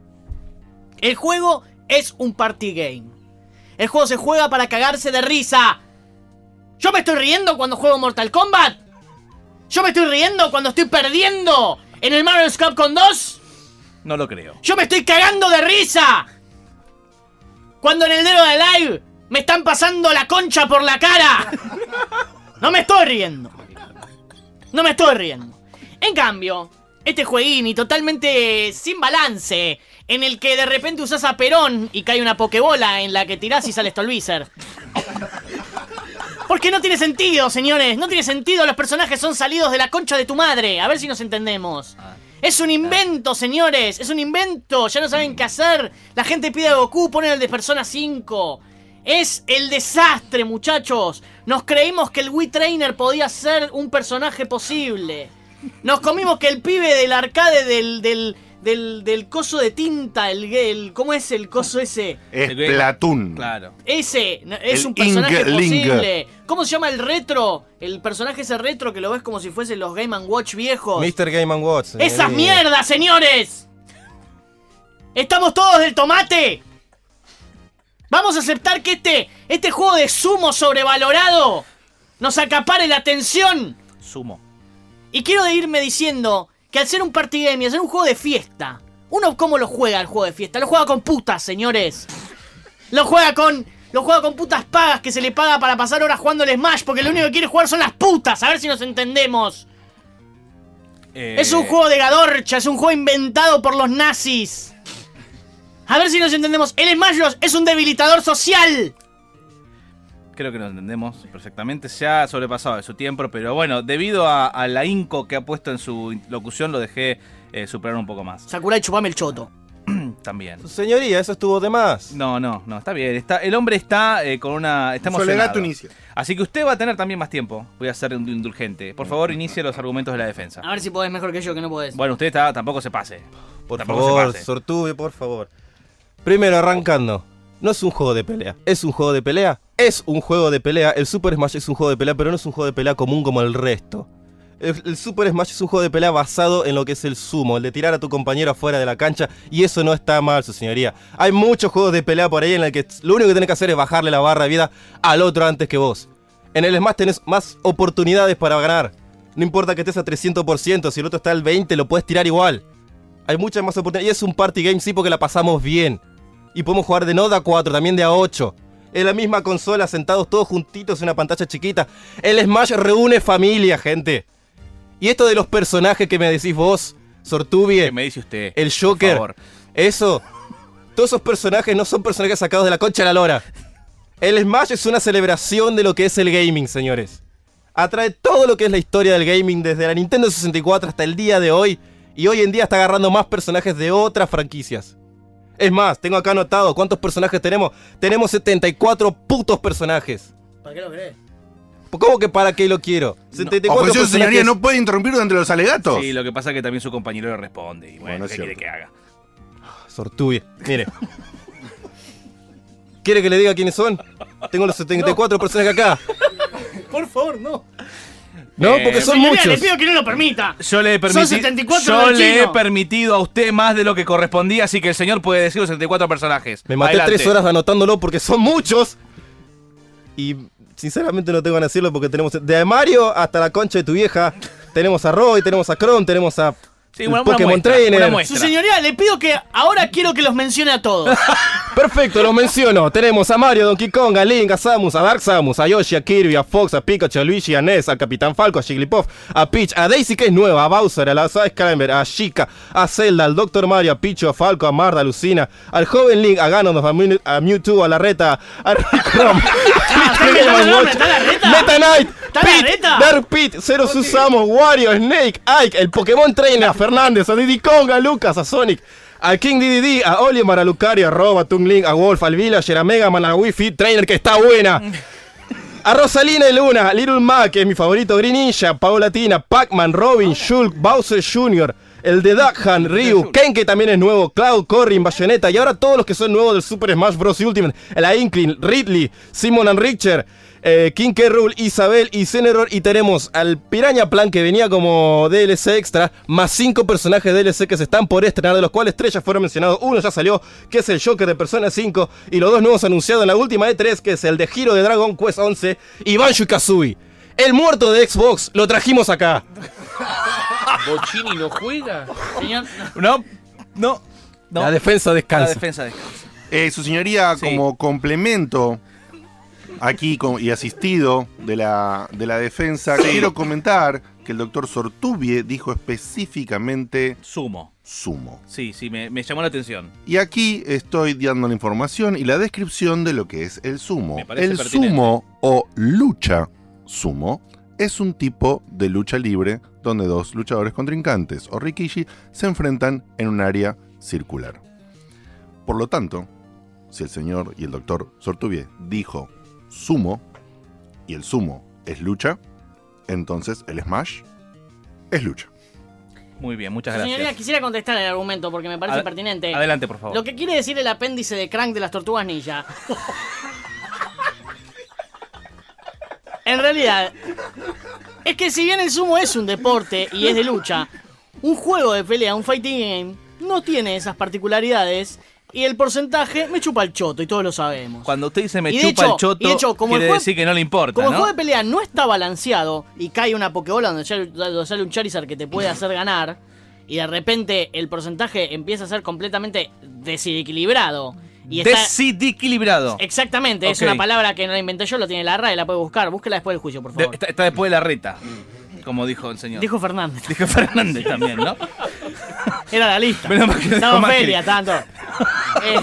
El juego es un party game. El juego se juega para cagarse de risa. ¿Yo me estoy riendo cuando juego Mortal Kombat? ¿Yo me estoy riendo cuando estoy perdiendo en el Marvel's Capcom dos? No lo creo. ¡Yo me estoy cagando de risa! Cuando en el dedo de live me están pasando la concha por la cara. No me estoy riendo. No me estoy riendo. En cambio, este jueguini totalmente sin balance, en el que de repente usás a Perón y cae una pokebola en la que tirás y sale Stolbizer. Porque no tiene sentido, señores. No tiene sentido. Los personajes son salidos de la concha de tu madre. A ver si nos entendemos. Es un invento, señores. Es un invento. Ya no saben qué hacer. La gente pide a Goku, ponen el de Persona cinco. Es el desastre, muchachos. Nos creímos que el Wii Trainer podía ser un personaje posible. Nos comimos que el pibe del arcade del... del Del, del coso de tinta, el, el ¿cómo es el coso ese? Es Platoon. Claro. Ese es El un personaje Ing posible. Ling. ¿Cómo se llama el retro? El personaje ese retro que lo ves como si fuesen los Game and Watch viejos. mister Game and Watch. ¡Esas mierdas, señores! ¿Estamos todos del tomate? ¿Vamos a aceptar que este, este juego de sumo sobrevalorado nos acapare la atención? Sumo. Y quiero irme diciendo que al ser un party game y al ser un juego de fiesta, uno cómo lo juega el juego de fiesta, lo juega con putas, señores. Lo juega con lo juega con putas pagas que se le paga para pasar horas jugando al Smash, porque lo único que quiere jugar son las putas, a ver si nos entendemos. Eh... Es un juego de Gadorcha, es un juego inventado por los nazis. A ver si nos entendemos. El Smash Bros. Es un debilitador social. Creo que nos entendemos perfectamente. Se ha sobrepasado de su tiempo, pero bueno, debido a, a la inco que ha puesto en su locución, lo dejé eh, superar un poco más. Sakurai, chupame el choto. También. Señoría, eso estuvo de más. No, no, no, está bien. Está, el hombre está eh, con una... Está emocionado. Soledad Tunisia. Así que usted va a tener también más tiempo. Voy a ser indulgente. Por favor, inicie los argumentos de la defensa. A ver si podés mejor que yo, que no podés. Bueno, usted está, tampoco se pase. Por tampoco favor, se pase. Sortube, por favor. Primero, arrancando. No es un juego de pelea. ¿Es un juego de pelea? Es un juego de pelea. El Super Smash es un juego de pelea, pero no es un juego de pelea común como el resto. El, el Super Smash es un juego de pelea basado en lo que es el sumo, el de tirar a tu compañero afuera de la cancha, y eso no está mal, su señoría. Hay muchos juegos de pelea por ahí en el que lo único que tenés que hacer es bajarle la barra de vida al otro antes que vos. En el Smash tenés más oportunidades para ganar. No importa que estés a trescientos por ciento, si el otro está al veinte por ciento lo puedes tirar igual. Hay muchas más oportunidades, y es un party game sí porque la pasamos bien. Y podemos jugar de no de a cuatro, también de a ocho. En la misma consola, sentados todos juntitos en una pantalla chiquita. El Smash reúne familia, gente. Y esto de los personajes que me decís vos, Sortubie. ¿Qué me dice usted? El Joker. Por favor. Eso. Todos esos personajes no son personajes sacados de la concha de la lora. El Smash es una celebración de lo que es el gaming, señores. Atrae todo lo que es la historia del gaming desde la Nintendo sesenta y cuatro hasta el día de hoy. Y hoy en día está agarrando más personajes de otras franquicias. Es más, tengo acá anotado cuántos personajes tenemos. Tenemos setenta y cuatro putos personajes. ¿Para qué lo crees? ¿Cómo que para qué lo quiero? setenta y cuatro Ofreció, personajes. señoría, ¿no puede interrumpir durante los alegatos? Sí, lo que pasa es que también su compañero le responde. Y bueno, Bueno, es ¿qué quiere cierto. que haga? Sortubie. Mire. ¿Quiere que le diga quiénes son? Tengo los setenta y cuatro personajes acá. Por favor, no. No, Eh, porque son Señoría, muchos. le pido que no lo permita. Yo le he, Son permiti- setenta y cuatro yo del le he chino. permitido a usted más de lo que correspondía, así que el señor puede decir los setenta y cuatro personajes. Me maté Adelante. tres horas anotándolo porque son muchos. Y sinceramente no tengo ganas de decirlo porque tenemos de Mario hasta la concha de tu vieja. Tenemos a Roy, tenemos a Kron, tenemos a Sí, el una- una Pokémon muestra, Trainer. una muestra. Su señoría, le pido que ahora quiero que los mencione a todos. Perfecto, los menciono. Tenemos a Mario, Donkey Kong, a Link, a Samus, a Dark Samus, a Yoshi, a Kirby, a Fox, a Pikachu, a Luigi, a Ness, a Capitán Falco, a Jigglypuff, a Peach, a Daisy que es nueva, a Bowser, a la Ice Climber, a Chica, a Zelda, al doctor Mario, a Pichu, a Falco, a Marda, a Lucina, al joven Link, a Ganondorf, a, Mew- a Mewtwo, a la Reta, a Rickrom, ¿está inventando el nombre? ¿Está la Reta? Meta Knight, ¿Está la Pete, Reta? Dark Pete, Zero Susamu, Wario, Snake, Ike, el Pokémon Trainer, a Fernández, a Diddy Kong, a Lucas, a Sonic, a King D D D, a Olimar, a Lucario, a Rob, a Tungling, a Wolf, al Villager, a Mega Man, a Wi-Fi Trainer que está buena. A Rosalina y Luna, Little Mac, que es mi favorito, Green Ninja, Paulatina, Pac-Man, Robin, Shulk, Bowser junior, el de Duck Hunt, Ryu, Ken que también es nuevo, Cloud, Corrin, Bayonetta y ahora todos los que son nuevos del Super Smash Bros. Ultimate, la Inkling, Ridley, Simon and Richter, eh, King K. Rool, Isabel y Zeneror, y tenemos al Piranha Plan que venía como D L C extra, más cinco personajes D L C que se están por estrenar, de los cuales tres ya fueron mencionados, uno ya salió, que es el Joker de Persona cinco, y los dos nuevos anunciados en la última E tres, que es el de Hero de Dragon Quest once y Banjo y Kazooie. El muerto de Xbox lo trajimos acá. ¿Bocini no juega? Señor, No, no, no. La defensa descansa. La defensa descansa. Eh, su señoría, Sí. como complemento aquí con- y asistido de la, de la defensa, quiero comentar que el doctor Sortubie dijo específicamente Sumo. sumo. Sí, sí, me, me llamó la atención. Y aquí estoy dando la información y la descripción de lo que es el sumo. Me parece El pertinente. sumo o lucha sumo es un tipo de lucha libre donde dos luchadores contrincantes o rikishi se enfrentan en un área circular. Por lo tanto, si el señor y el doctor Sortubie dijo sumo y el sumo es lucha, entonces el smash es lucha. Muy bien, muchas Su gracias. Señoría, quisiera contestar el argumento porque me parece Ad- pertinente. Adelante, por favor. Lo que quiere decir el apéndice de Crank de las Tortugas Ninja. En realidad, es que si bien el sumo es un deporte y es de lucha, un juego de pelea, un fighting game, no tiene esas particularidades y el porcentaje me chupa el choto y todos lo sabemos. Cuando usted dice me Y de chupa hecho- el choto, y de hecho, como el quiere juego- decir que no le importa, Como el ¿no? juego de pelea no está balanceado y cae una pokebola donde sale, donde sale un Charizard que te puede hacer ganar y de repente el porcentaje empieza a ser completamente desequilibrado. Y está- Desequilibrado. Exactamente, es Ok. una palabra que no la inventé yo, lo tiene la R A E, la puede buscar. Búsquela después del juicio, por De- favor. está, está después de la reta, como dijo el señor. Dijo Fernández. Dijo Fernández también, ¿no? Era la lista. Menos mal que no Estaba dijo Macri. Felia, tanto. Eh,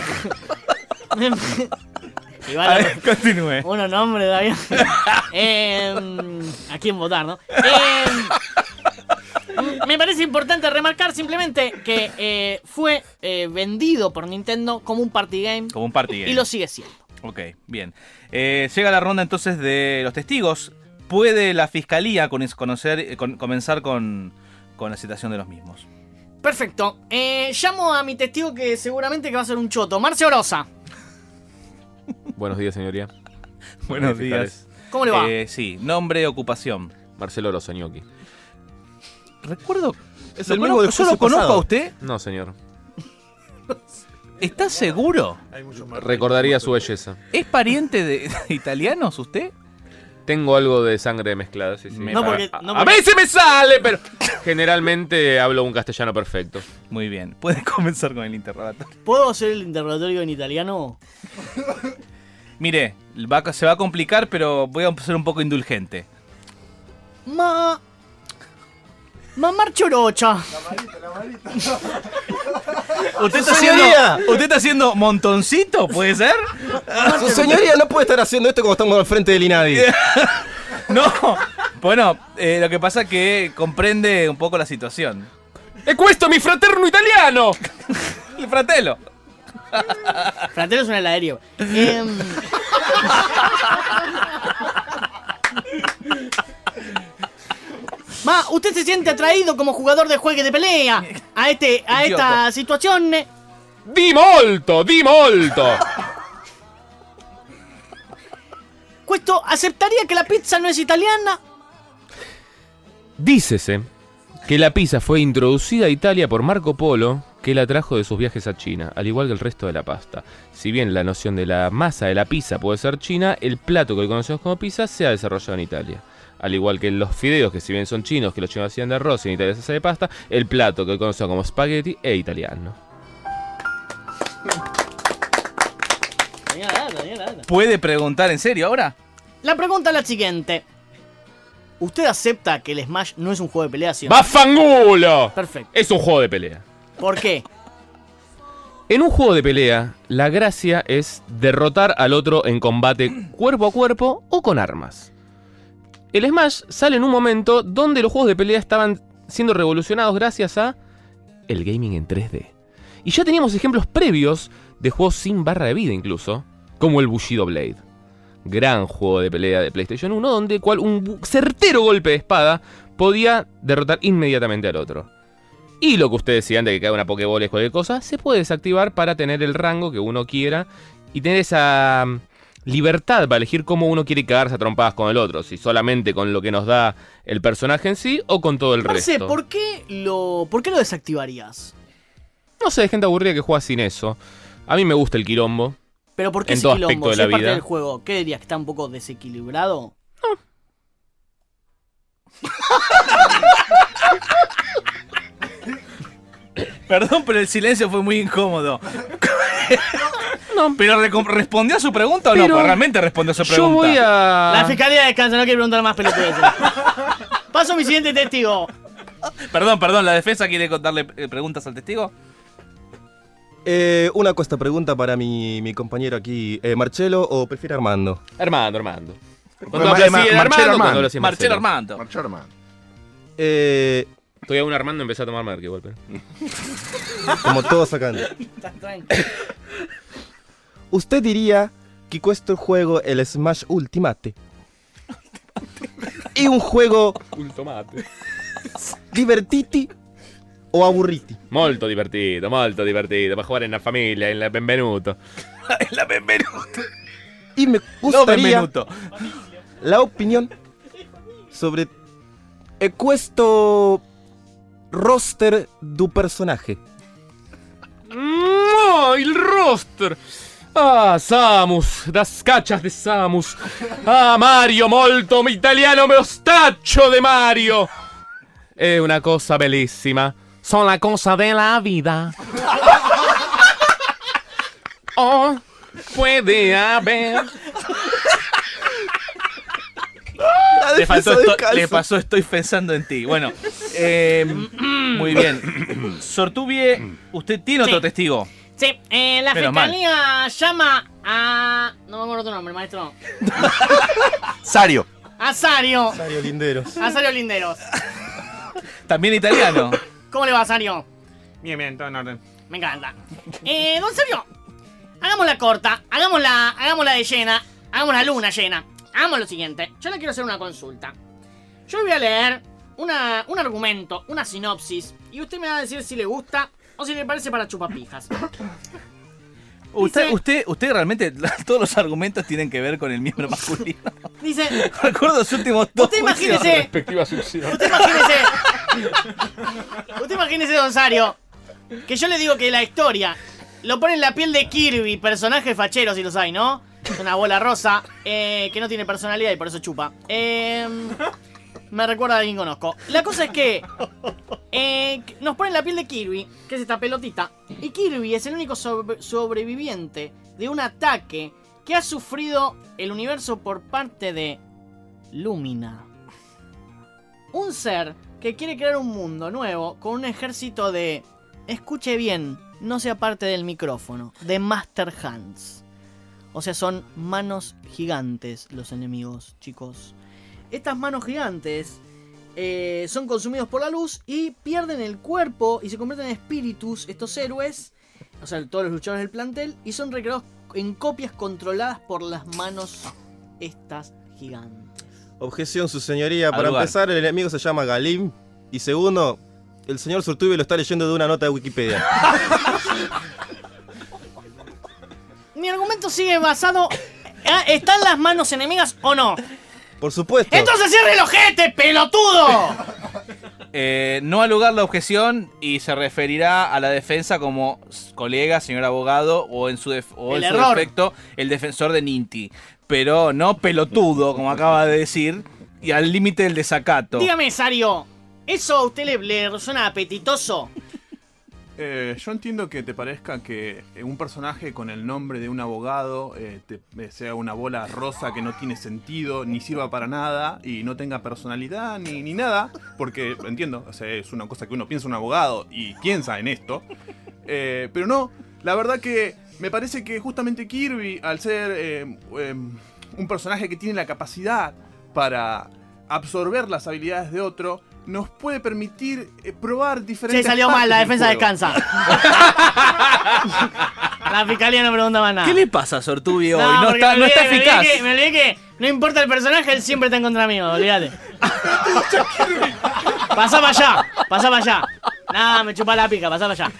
igual, A ver, continúe. uno nombre todavía. Eh, ¿A quién votar, no? Eh, me parece importante remarcar simplemente que eh, fue eh, vendido por Nintendo como un party game. Como un party game. Y lo sigue siendo. Ok, bien. Eh, llega la ronda entonces de los testigos. ¿Puede la fiscalía con- conocer, eh, con- comenzar con, con la citación de los mismos? Perfecto. Eh, llamo a mi testigo que seguramente que va a ser un choto. Marcio Orosa. Buenos días, señoría. Buenos Fiscales. días. ¿Cómo le va? Eh, sí, nombre, ocupación. Marcelo Rosañoki. Recuerdo. Es ¿Lo el mismo conozco- del ¿Yo lo juicio conozco pasado. a usted? No, señor. ¿Está seguro? Recordaría su belleza. ¿Es pariente de, de italianos usted? Tengo algo de sangre mezclada, sí, sí. Me No, a, porque- a- no, a porque- veces me sale, pero generalmente hablo un castellano perfecto. Muy bien, puede comenzar con el interrogatorio. ¿Puedo hacer el interrogatorio en italiano? Mire, va a- se va a complicar, pero voy a ser un poco indulgente. Ma... Ma Marcio Rocha. ¿Usted ¡Su está, haciendo, señoría! ¿Usted está haciendo montoncito? ¿Puede ser? Su señoría no puede estar haciendo esto como estamos al frente del INADI. No, bueno, eh, lo que pasa es que comprende un poco la situación. ¡E questo mi fraterno italiano! El fratello. Fratello es un heladerío. Em, Ma, ¿usted se siente atraído como jugador de juego de pelea a este a esta situación? Di molto, di molto. ¿Questo aceptaría que la pizza no es italiana? Dícese que la pizza fue introducida a Italia por Marco Polo, que la trajo de sus viajes a China, al igual que el resto de la pasta. Si bien la noción de la masa de la pizza puede ser china, el plato que hoy conocemos como pizza se ha desarrollado en Italia. Al igual que los fideos, que si bien son chinos, que los chinos hacían de arroz y en Italia se hace de pasta, el plato que hoy conocemos como spaghetti es italiano. Tenía la data, tenía la data. ¿Puede preguntar en serio ahora? La pregunta es la siguiente. ¿Usted acepta que el Smash no es un juego de pelea? ¿Sí o no? ¡Bafangulo! Perfecto. Es un juego de pelea. ¿Por qué? En un juego de pelea, la gracia es derrotar al otro en combate cuerpo a cuerpo o con armas. El Smash sale en un momento donde los juegos de pelea estaban siendo revolucionados gracias a el gaming en tres D. Y ya teníamos ejemplos previos de juegos sin barra de vida incluso, como el Bushido Blade. Gran juego de pelea de PlayStation uno, donde cual un certero golpe de espada podía derrotar inmediatamente al otro. Y lo que usted decía antes de que caiga una Pokébola o cualquier cosa, se puede desactivar para tener el rango que uno quiera y tener esa mm, libertad para elegir cómo uno quiere cagarse a trompadas con el otro. Si solamente con lo que nos da el personaje en sí o con todo el Marce, resto. ¿por qué lo por qué lo desactivarías? No sé, hay gente aburrida que juega sin eso. A mí me gusta el quilombo. ¿Pero por qué en ese todo quilombo? aspecto de Si la es parte vida. del juego, ¿qué dirías? ¿Que está un poco desequilibrado? Perdón, pero el silencio fue muy incómodo. No. ¿Pero respondió a su pregunta o no? Pero Pues realmente respondió a su pregunta. Yo voy a... La fiscalía descansa, no quiero preguntar más pelotudeces. Paso a mi siguiente testigo. Perdón, perdón, ¿la defensa quiere darle eh, preguntas al testigo? Eh, una cuesta pregunta para mi, mi compañero aquí, eh, Marcelo, o prefiere Armando. Armando, Armando. Cuando Bueno, habla así Ma- de Marcelo Armando, Armando. cuando habla así de Marcelo Marcelo. Armando. Marcelo Armando. Eh, Estoy a un Armando, empecé a tomar marca igual, pero... como todos sacando. ¿Usted diría que questo juego el Smash Ultimate è un juego Ultimate. divertiti o aburriti? Molto divertito, molto divertito. Para jugar en la familia, en la Benvenuto. En la Benvenuto. Y me No, gustaría Benvenuto. la opinión sobre eh, questo roster du personaje. No, il roster. Ah, Samus, das caccias de Samus. Ah, Mario, molto italiano mostaccio de Mario. È una cosa bellissima. Son la cosa de la vida. Oh, puede haber. Le, faltó esto- le pasó estoy pensando en ti. Bueno, eh, muy bien. Sortubie, usted tiene otro Sí. testigo. Sí, eh, la Menos mal. fiscalía llama a... No me acuerdo tu nombre, maestro. Sario. A Sario. Mario Linderos. A Sario Linderos. También italiano. ¿Cómo le va, Sario? Bien, bien, todo en orden. Me encanta. Eh, don Sario, hagámosla corta, hagámosla, hagámosla de llena, hagamos la luna llena. Hagamos lo siguiente, yo le quiero hacer una consulta. Yo le voy a leer una, un argumento, una sinopsis, y usted me va a decir si le gusta o si le parece para chupapijas. Usted, Dice- usted, usted realmente, todos los argumentos tienen que ver con el miembro masculino. Dice, Recuerdo los últimos dos usted juicios. imagínese, Respectiva succión. usted imagínese, usted imagínese, don Sario, que yo le digo que la historia lo pone en la piel de Kirby, personaje fachero si los hay, ¿no? Es una bola rosa, eh, que no tiene personalidad y por eso chupa. Eh, me recuerda a alguien que conozco. La cosa es que eh, nos pone en la piel de Kirby, que es esta pelotita. Y Kirby es el único sobre- sobreviviente de un ataque que ha sufrido el universo por parte de Lumina. Un ser que quiere crear un mundo nuevo con un ejército de... Escuche bien, no sea parte del micrófono. De Master Hands. O sea, son manos gigantes los enemigos, chicos. Estas manos gigantes eh, son consumidos por la luz y pierden el cuerpo y se convierten en espíritus, estos héroes, o sea, todos los luchadores del plantel, y son recreados en copias controladas por las manos estas gigantes. Objeción, su señoría. Al Para lugar. empezar, el enemigo se llama Galim. Y segundo, el señor Surtubio lo está leyendo de una nota de Wikipedia. Mi argumento sigue basado... ¿eh? ¿Están las manos enemigas o no? Por supuesto. ¡Entonces cierre el ojete, pelotudo! Eh, no ha lugar la objeción y se referirá a la defensa como s- colega, señor abogado, o en su, def- o El en su error. defecto, el defensor de Ninti. Pero no pelotudo, como acaba de decir, y al límite del desacato. Dígame, Sario, ¿eso a usted le, le suena apetitoso? Eh, yo entiendo que te parezca que eh, un personaje con el nombre de un abogado eh, te- eh, sea una bola rosa que no tiene sentido, ni sirva para nada, y no tenga personalidad ni, ni nada, porque entiendo, o sea, es una cosa que uno piensa en un abogado y piensa en esto. Eh, pero no, la verdad que me parece que justamente Kirby, al ser eh, eh, un personaje que tiene la capacidad para absorber las habilidades de otro, nos puede permitir eh, probar diferentes... Se salió mal, partes la del defensa juego. descansa. La fiscalía no pregunta más nada. ¿Qué le pasa a Sortubio hoy? No porque está, me no está olvidé- me olvidé eficaz. que- Me olvidé que no importa el personaje, él siempre está en contra mío, olvídate. Pasá para allá, pasá para allá. Nada, me chupa la pica, pasá para allá.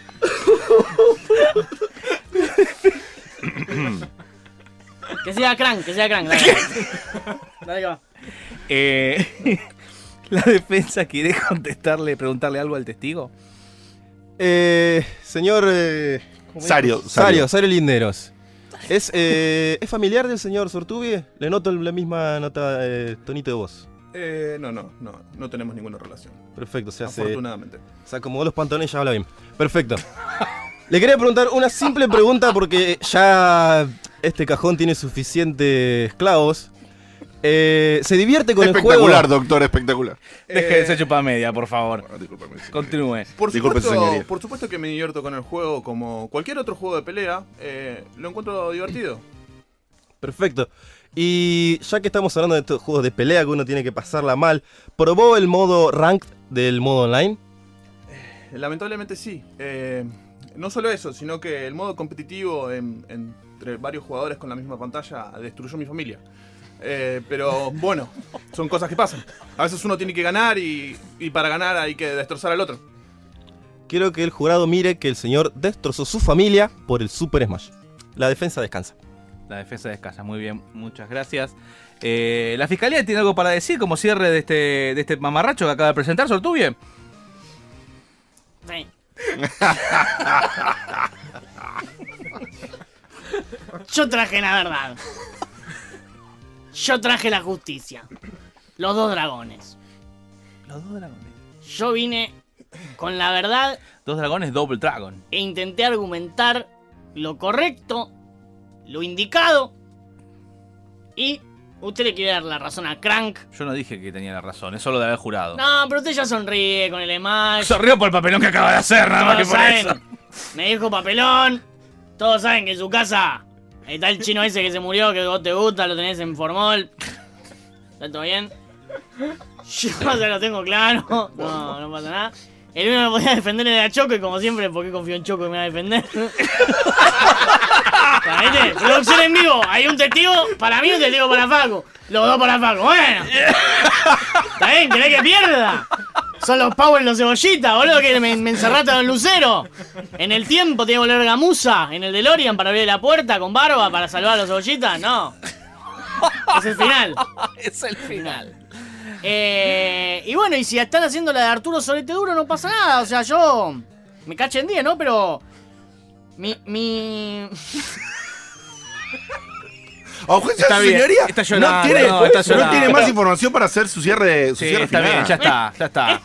Que sea crank, que sea crank. Dale, dale que va. Eh, la defensa quiere contestarle, preguntarle algo al testigo. Eh, señor... eh, ¿cómo es? Sario, Sario, Sario. Sario Linderos. ¿Es, eh, ¿Es familiar del señor Sortubie? Le noto la misma nota, eh, tonito de voz. Eh, no, no, no, no tenemos ninguna relación. Perfecto, se hace... Afortunadamente. Se acomodó los pantalones y ya habla bien. Perfecto. Le quería preguntar una simple pregunta porque ya este cajón tiene suficientes clavos. Eh, ¿Se divierte con el juego? Espectacular, doctor, espectacular. Deje de ser chupa media, por favor. Ah, discúlpame, sí. Continúe. Por Disculpe, supuesto, señoría. por supuesto que me divierto con el juego como cualquier otro juego de pelea. Eh, lo encuentro divertido. Perfecto. Y ya que estamos hablando de estos juegos de pelea que uno tiene que pasarla mal, ¿probó el modo ranked del modo online? Eh, lamentablemente sí. Eh, no solo eso, sino que el modo competitivo en- entre varios jugadores con la misma pantalla destruyó mi familia. Eh, pero bueno, son cosas que pasan. A veces uno tiene que ganar y, y para ganar hay que destrozar al otro. Quiero que el jurado mire que el señor destrozó su familia por el Super Smash. La defensa descansa. La defensa descansa, muy bien, muchas gracias. Eh, ¿La fiscalía tiene algo para decir como cierre de este, de este mamarracho que acaba de presentar, Sortubie? Sí. Yo traje la verdad. Yo traje la justicia. Los dos dragones. Los dos dragones. Yo vine con la verdad Dos dragones, Double Dragon. e intenté argumentar lo correcto, lo indicado. Y usted le quiere dar la razón a Crank. Yo no dije que tenía la razón, es solo de haber jurado. No, pero usted ya sonríe con el Smash. Sonrió por el papelón que acaba de hacer, nada más que Todos por saben, eso. me dijo papelón. Todos saben que en su casa está el chino ese que se murió, que vos te gusta, lo tenés en formol. ¿Está todo bien? Yo ya lo tengo claro. No, no pasa nada. El único que podía defender era Choco y como siempre, porque confío en Choco y me va a defender. ¿Viste? Producción en vivo. Hay un testigo para mí y un testigo para Facu. Los dos para Facu. Bueno. ¿Está bien? ¿Querés que pierda? Son los Power los cebollitas, boludo, que me, me encerraste en Lucero. En el tiempo tenía que volver gamuza. En el DeLorean para abrir la puerta con barba para salvar a los cebollitas. No. Es el final. Es el final. Eh, y bueno, y si están haciendo la de Arturo Solete Duro, no pasa nada. O sea, yo me caché en día, ¿no? Pero mi... mi... Objeción, Está bien, señoría. está llorando, no tiene, no, está no llorando. tiene más información para hacer su cierre, su Sí, cierre está final. bien, ya está, ya está.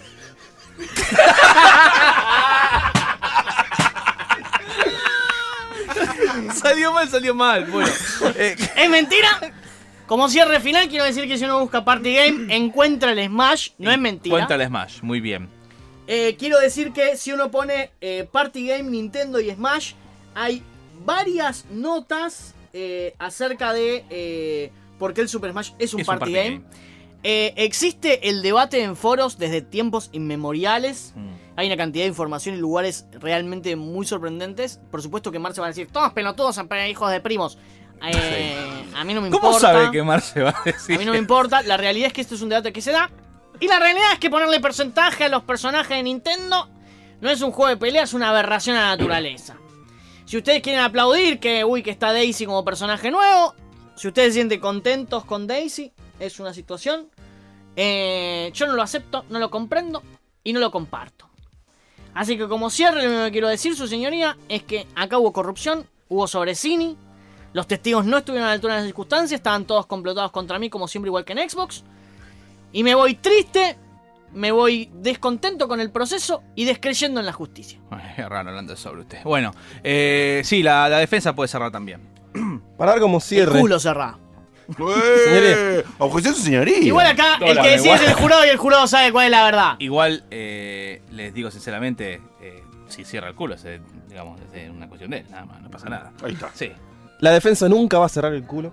Salió mal, salió mal. Bueno, eh, ¿Es mentira? Como cierre final, quiero decir que si uno busca Party Game, encuentra el Smash. No es mentira. cuenta el Smash, muy bien. Eh, quiero decir que si uno pone eh, Party Game, Nintendo y Smash, hay varias notas eh, acerca de eh, por qué el Super Smash es un, Es un party, party game. game. Eh, existe el debate en foros desde tiempos inmemoriales. Mm. Hay una cantidad de información y lugares realmente muy sorprendentes. Por supuesto que Marce va a decir, todos pelotudos, hijos de primos. Eh, A mí no me ¿Cómo importa. sabe que Marce va a decir? A mí no me importa. La realidad es que este es un debate que se da. Y la realidad es que ponerle porcentaje a los personajes de Nintendo no es un juego de pelea, es una aberración a la naturaleza. Si ustedes quieren aplaudir que, uy, que está Daisy como personaje nuevo, si ustedes se sienten contentos con Daisy, es una situación. Eh, yo no lo acepto, no lo comprendo y no lo comparto. Así que como cierre, lo único que quiero decir, su señoría, es que acá hubo corrupción, hubo sobrecini, los testigos no estuvieron a la altura de las circunstancias, estaban todos complotados contra mí, como siempre, igual que en Xbox. Y me voy triste, me voy descontento con el proceso y descreyendo en la justicia. Ay, es raro hablando sobre usted. Bueno, eh, sí, la, la defensa puede cerrar también. Para dar como cierre. El culo cerrado. ¡Eh! Objeción, su señoría. Igual acá, el Hola, que decide igual. es el jurado y el jurado sabe cuál es la verdad. Igual, eh, les digo sinceramente, eh, si cierra el culo, es, eh, digamos, es una cuestión de él, nada más, no pasa nada. Ahí está. Sí. La defensa nunca va a cerrar el culo.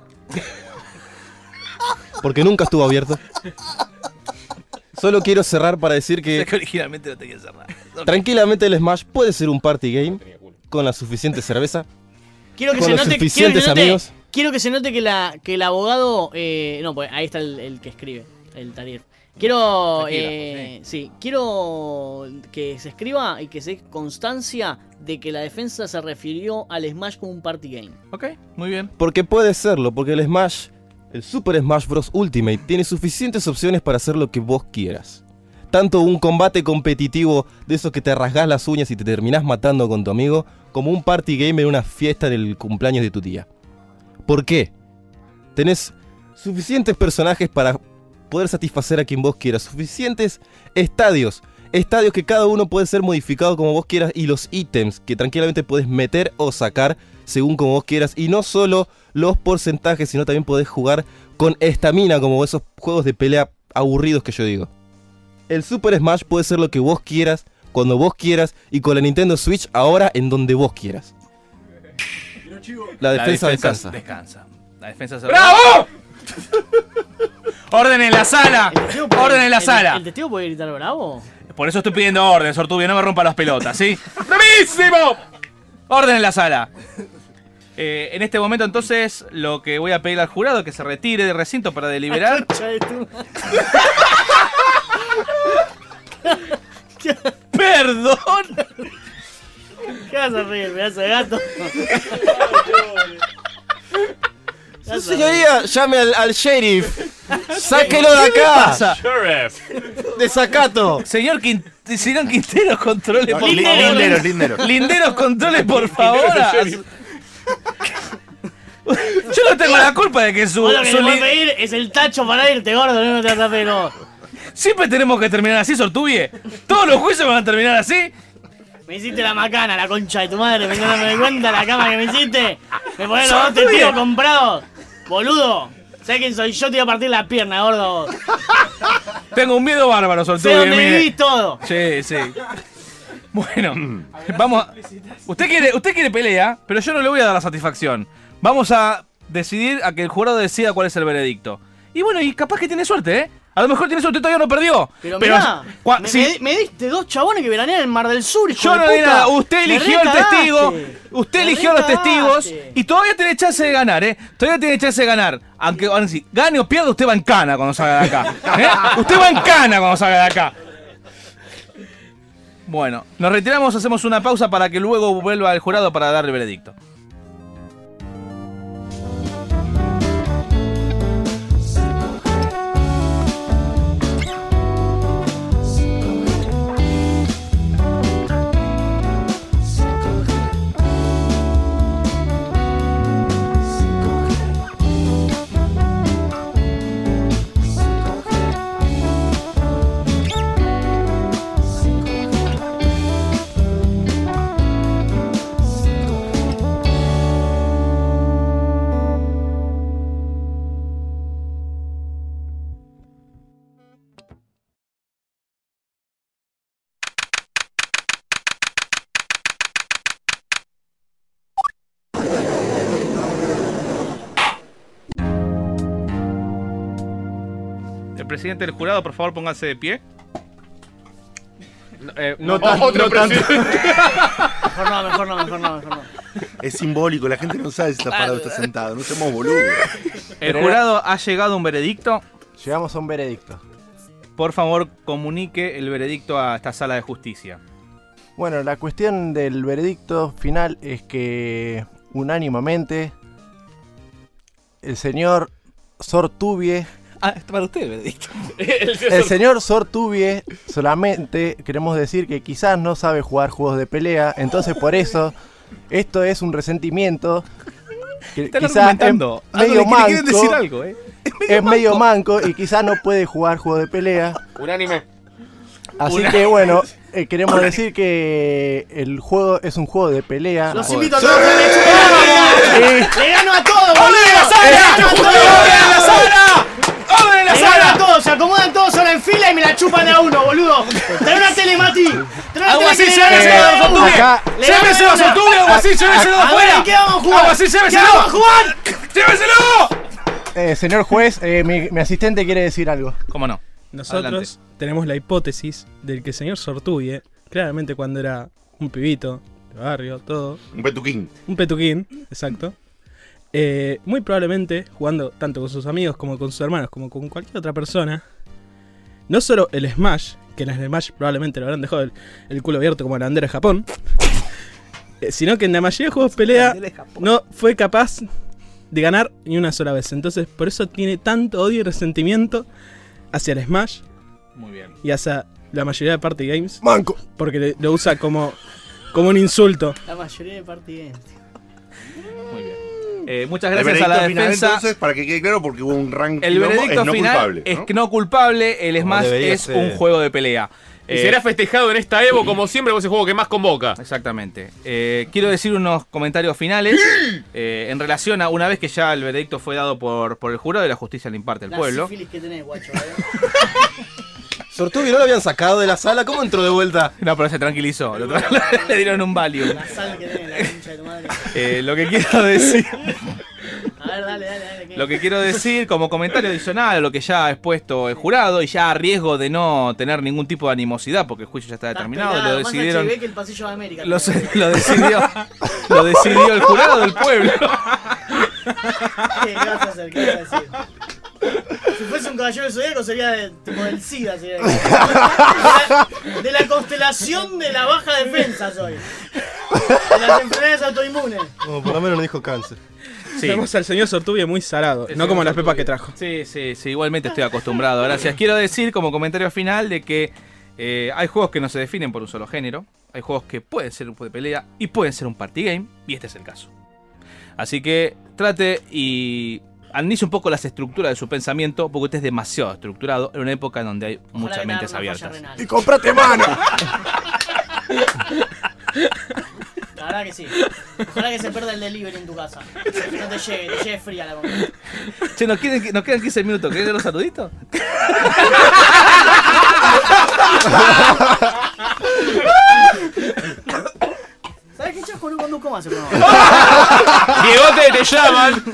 Porque nunca estuvo abierto. Solo quiero cerrar para decir Sé que que originalmente no tenía que cerrar. Ok. tranquilamente el Smash puede ser un party game con la suficiente cerveza. Quiero que Con se los note, quiero que suficientes se note, amigos. quiero que se note que la que el abogado, eh, no, pues ahí está el, el que escribe, el Tarir. Quiero, Tranquila, eh, sí, quiero que se escriba y que se dé constancia de que la defensa se refirió al Smash como un party game. Ok, muy bien. Porque puede serlo, porque el Smash, el Super Smash Bros. Ultimate, tiene suficientes opciones para hacer lo que vos quieras. Tanto un combate competitivo de esos que te rasgás las uñas y te terminás matando con tu amigo, como un party game en una fiesta del cumpleaños de tu tía. ¿Por qué? Tenés suficientes personajes para poder satisfacer a quien vos quieras, suficientes estadios estadios que cada uno puede ser modificado como vos quieras y los ítems que tranquilamente podés meter o sacar según como vos quieras. Y no solo los porcentajes, sino también podés jugar con estamina como esos juegos de pelea aburridos que yo digo. El Super Smash puede ser lo que vos quieras, cuando vos quieras y con la Nintendo Switch ahora en donde vos quieras. La defensa, La defensa descansa. descansa. La defensa se ¡Bravo! ¡Orden en la sala! ¿El testigo puede- ¡Orden en la el- sala! ¿El testigo puede gritar bravo? Por eso estoy pidiendo orden, Sortubio, no me rompa las pelotas, ¿sí? ¡Bravísimo! Orden en la sala. Eh, en este momento, entonces, lo que voy a pedir al jurado es que se retire del recinto para deliberar. Concha de tu- ¡Perdón! ¿Qué vas a reír, pedazo de gato? Su señoría, llame al, al sheriff. Sáquelo de ¿Qué le acá. pasa? Desacato. Señor Quint señor Quinteros, controle, No, por li- favor. linderos, linderos. Linderos, controle, por favor. Yo no tengo la culpa de que su... Vos lo que su le voy li- a pedir es el tacho para irte, gordo, no te vas a pedir vos. Siempre tenemos que terminar así, Sortubie. Todos los juicios van a terminar así. Me hiciste la macana, la concha de tu madre, me no me doy cuenta la cama que me hiciste. Me pones los dos Sortuye. testigos comprados. Boludo. ¿Sabes quién soy? Yo te iba a partir la pierna, gordo. Tengo un miedo bárbaro, Sé Sortubie. dónde mire. vivís todo. Sí, sí. Bueno, vamos a... Usted quiere, usted quiere pelea, pero yo no le voy a dar la satisfacción. Vamos a decidir a que el jurado decida cuál es el veredicto. Y bueno, y capaz que tiene suerte, ¿eh? A lo mejor tiene suerte, todavía no perdió. Pero, mirá, cua- me, si- me- me diste dos chabones que veranean en el Mar del Sur, hijo Yo de no di puta. nada, usted Me eligió el recagaste. testigo, usted Me eligió a los recagaste. testigos y todavía tiene chance de ganar, ¿eh? Todavía tiene chance de ganar. Aunque, ahora sí, gane o pierda, usted va en cana cuando salga de acá. ¿eh? Usted va en cana cuando salga de acá. Bueno, nos retiramos, hacemos una pausa para que luego vuelva el jurado para dar el veredicto. El presidente del jurado, por favor, pónganse de pie. Eh, No, no, tan- otro no tanto. Mejor no, mejor no, mejor no, mejor no. Es simbólico, la gente no sabe si está parado o está sentado. No somos boludos. El jurado ha llegado a un veredicto. Llegamos a un veredicto. Por favor, comunique el veredicto a esta sala de justicia. Bueno, la cuestión del veredicto final es que unánimemente el señor Sortubie, Ah, es para usted el veredicto. el señor Sortubie solamente queremos decir que quizás no sabe jugar juegos de pelea, entonces por eso esto es un resentimiento que Están quizás argumentando. es medio Algo, le manco, quieren decir algo, ¿eh? es medio manco y quizás no puede jugar juegos de pelea. Unánime. Así Una- que bueno, eh, queremos decir que el juego es un juego de pelea. Los invito a todos a que me chupen la vida. Le gano a todos, boludo. ¡Orden en la sala! Le gano a todos. ¡Orden en la sala! ¡Orden en la Le gano a sala! todos, se acomodan todos ahora en fila y me la chupan de a uno, boludo. Trae una tele, Mati. Trae una Algo tele así, que le gano lléveselo, a don uno. Sortubie. Acá- Le gano ¡Lléveselo a una. Sortubie, algo así! ¡Lléveselo de A ver, afuera! ¿qué vamos a jugar? ¡Algo así, ¿Qué lléveselo! vamos a jugar? ¡Lléveselo! Eh, señor juez, eh, mi, mi asistente quiere decir algo. ¿Cómo no? Nosotros Adelante. tenemos la hipótesis del que el señor Sortubie, claramente cuando era un pibito de barrio, todo, Un petuquín. un petuquín, exacto, eh, muy probablemente jugando tanto con sus amigos como con sus hermanos como con cualquier otra persona, no solo el Smash, que en el Smash probablemente lo habrán dejado el, el culo abierto como la bandera de Japón, eh, sino que en la mayoría de juegos de pelea no fue capaz de ganar ni una sola vez. Entonces por eso tiene tanto odio y resentimiento hacia el Smash Muy bien. y hacia la mayoría de party games, Manco. porque le- lo usa como, como un insulto. La mayoría de partidos. Muy bien. Eh, muchas El gracias a veredicto la final, defensa. entonces, para que quede claro, porque hubo un ranking. El veredicto es no final culpable. es ¿no? que no culpable. El Como Smash debería es ser. un juego de pelea. Y será festejado en esta Evo como siempre, porque es el juego que más convoca. Exactamente. Eh, quiero decir unos comentarios finales eh, en relación a una vez que ya el veredicto fue dado por, por el jurado y la justicia le imparte al La pueblo. sífilis que tenés, guacho, ¿eh? Sortubi, ¿no lo habían sacado de la sala? ¿Cómo entró de vuelta? No, pero se tranquilizó. Lo tra- le dieron un Valium. La sal que tenés, la concha de tu madre. Eh, lo que quiero decir... A ver, dale, dale, dale. ¿qué? Lo que quiero decir como comentario adicional a lo que ya ha expuesto el jurado y ya a riesgo de no tener ningún tipo de animosidad porque el juicio ya está determinado, Pelado, lo más decidieron... H B que el pasillo de América. Lo, se- lo decidió lo decidió el jurado del pueblo. ¿Qué vas a hacer? ¿Qué vas a decir? Si fuese un caballero del zodíaco sería de, tipo del SIDA. Sería de, la, de la constelación de la baja defensa soy. De las enfermedades autoinmunes. No, por lo menos no dijo cáncer. Sí. Vemos al señor Sortubia muy salado, El no señor como las Sortubia. pepas que trajo. Sí, sí, sí, igualmente estoy acostumbrado. Gracias. Quiero decir como comentario final de que eh, hay juegos que no se definen por un solo género. Hay juegos que pueden ser un juego de pelea y pueden ser un party game. Y este es el caso. Así que trate y analice un poco las estructuras de su pensamiento porque usted es demasiado estructurado en una época en donde hay Ojalá muchas que me mentes agarre una falla abiertas. renal. ¡Y cómprate mano! La verdad que sí. Ojalá que se pierda el delivery en tu casa. Que no te llegue, te llegue fría la comida. Che, ¿nos, quieren, nos quedan quince minutos. ¿Querés dar los saluditos? ¿Sabes qué, Chajo? No conduzco más el programa. Diegote, te llaman.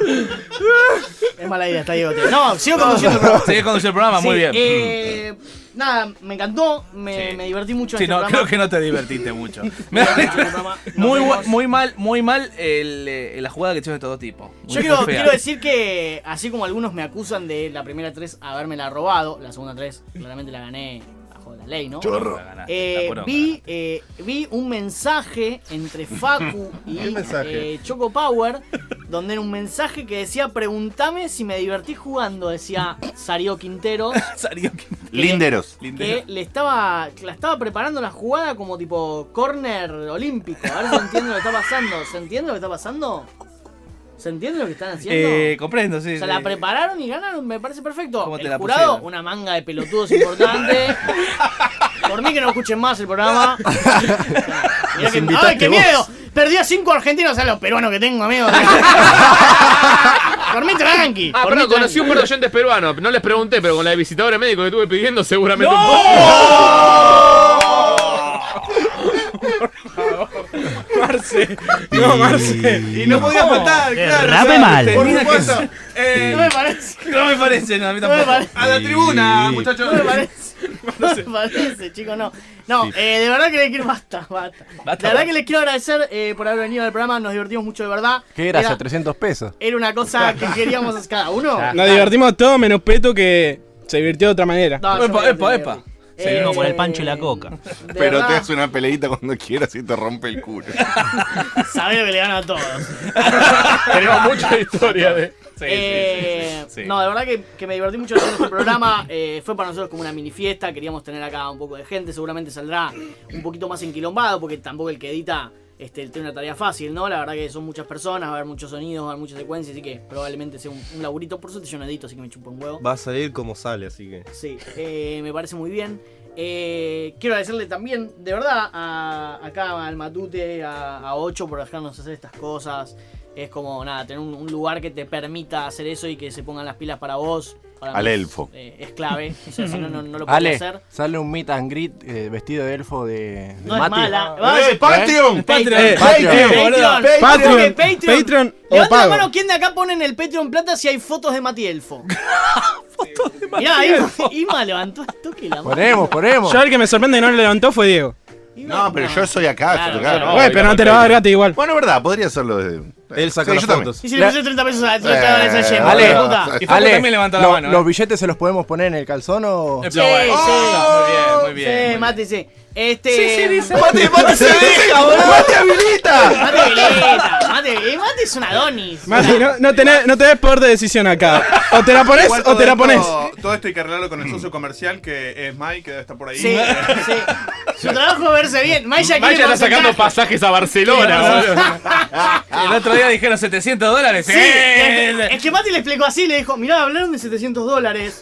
Es mala idea, está Diegote. No, sigo conduciendo el programa. Sigue conduciendo el programa, muy Sí, bien. Eh, nada, me encantó, me, Sí. me divertí mucho en Sí, este no, programa. creo que no te divertiste mucho. Me divertí mucho en este programa. Nos muy, vemos. bu- muy mal, muy mal el, eh, la jugada que hicieron de todo tipo. Muy Yo quiero, fea. quiero decir que, así como algunos me acusan de la primera tres habérmela robado, la segunda tres claramente la gané bajo la ley, ¿no? Chorro. La ganaste, Eh, la poronga. vi, eh, vi un mensaje entre Facu y ¿Qué mensaje? eh, Choco Power, donde era un mensaje que decía, preguntame si me divertí jugando, decía Sario Quintero. Sario Quintero. Linderos. Que le estaba, la estaba preparando la jugada como tipo corner olímpico. A ver si entiende lo que está pasando. ¿Se entiende lo que está pasando? ¿Se entiende lo que están haciendo? Eh, comprendo, sí. O sea, sí. la prepararon y ganaron, me parece perfecto. ¿Cómo te El la jurado, pusieron? una manga de pelotudos importante. Por mí que no escuchen más el programa. Mirá que, invitaste ¡ay, qué vos. miedo! Perdí a cinco argentinos, ¿sabes los peruanos que tengo, amigo? Por mí tranqui. Ah, por perdón, mí conocí tranqui. un par de oyentes peruanos. No les pregunté, pero con la de visitador médico que estuve pidiendo, seguramente un Marce, no, Marce. Y no podía faltar, claro. Rape o sea, mal. Por Mira que supuesto. Eh, No me parece. No me parece, no, a mí No me tampoco. parece. a la tribuna, muchachos. No me parece. No me parece, chicos, no. No, eh, de verdad que les quiero. Basta, basta. Basta, de verdad basta. que les quiero agradecer eh, por haber venido al programa. Nos divertimos mucho, de verdad. ¿Qué era? Era, trescientos pesos. era una cosa que queríamos hacer cada uno. Nos divertimos todos menos Peto que se divirtió de otra manera. No, yo Epa, me epa, divertí, epa. me divertí. Seguimos Eh, con el pancho y la coca. de Pero verdad, te hace una peleita cuando quieras y te rompe el culo. sabés lo que le gana a todos. Tenemos mucha historia de. Eh, sí, sí. No, de verdad que, que me divertí mucho haciendo este programa. Eh, fue para nosotros como una mini fiesta. Queríamos tener acá un poco de gente. Seguramente saldrá un poquito más enquilombado porque tampoco el que edita este, tiene una tarea fácil, ¿no? La verdad que son muchas personas, va a haber muchos sonidos, va a haber muchas secuencias, así que probablemente sea un, un laburito. Por suerte yo no edito, así que me chupo un huevo. Va a salir como sale, así que. Sí, eh, me parece muy bien. Eh, quiero agradecerle también, de verdad, a, acá al Matute, a, a Ocho por dejarnos hacer estas cosas. Es como, nada, tener un, un lugar que te permita hacer eso y que se pongan las pilas para vos. Para Al mí es- elfo. eh, es clave, o sea, si no, no, no lo podía Ale, hacer. sale un meet and greet eh, vestido de elfo de, de No es Mati. mala. ¡Eh, Vamos, Patreon! Patreon. Eh, Patreon. Patreon, Patreon. Patreon, Patreon. Patreon o Levanta la pago. mano, ¿quién de acá pone en el Patreon plata si hay fotos de Mati Elfo? Fotos de Mati Mirá, Ima, Ima levantó esto que la mano. Ponemos, ponemos. Yo el que me sorprende que no le levantó fue Diego. No, pero yo soy acá, Claro, estoy acá. claro. Güey, pero no te lo va a dar gratis igual. Bueno, es verdad, podría hacerlo desde. Él saca Sí, las yo también. fotos. Y si le puse treinta pesos a treinta dólares a Yemo, Ale, hijo de puta. Y Facu Ale, también levanta la lo- mano, ¿eh? ¿los billetes se los podemos poner en el calzón o...? Sí, Sí, bueno. sí. Ah, muy bien, muy bien. Sí, muy bien. Mati, sí. Este. Sí, sí, dice. ¡Mate, mate, se deja, boludo! ¡Mate habilita! Mati habilita. Mati, eh, Mati es un Adonis. Mati, no, no, tenés, no tenés poder de decisión acá. O te la pones Igual o todo te la esto- pones. Todo esto hay que arreglarlo con el socio comercial que es Mike, que debe estar por ahí. Sí, sí. Su trabajo es verse bien. Maya Maya está sacando pasajes a Barcelona, boludo. El otro día dijeron setecientos dólares. Sí, ¡Eh! es, es que Mati le explicó así, le dijo, mirá, hablaron de setecientos dólares.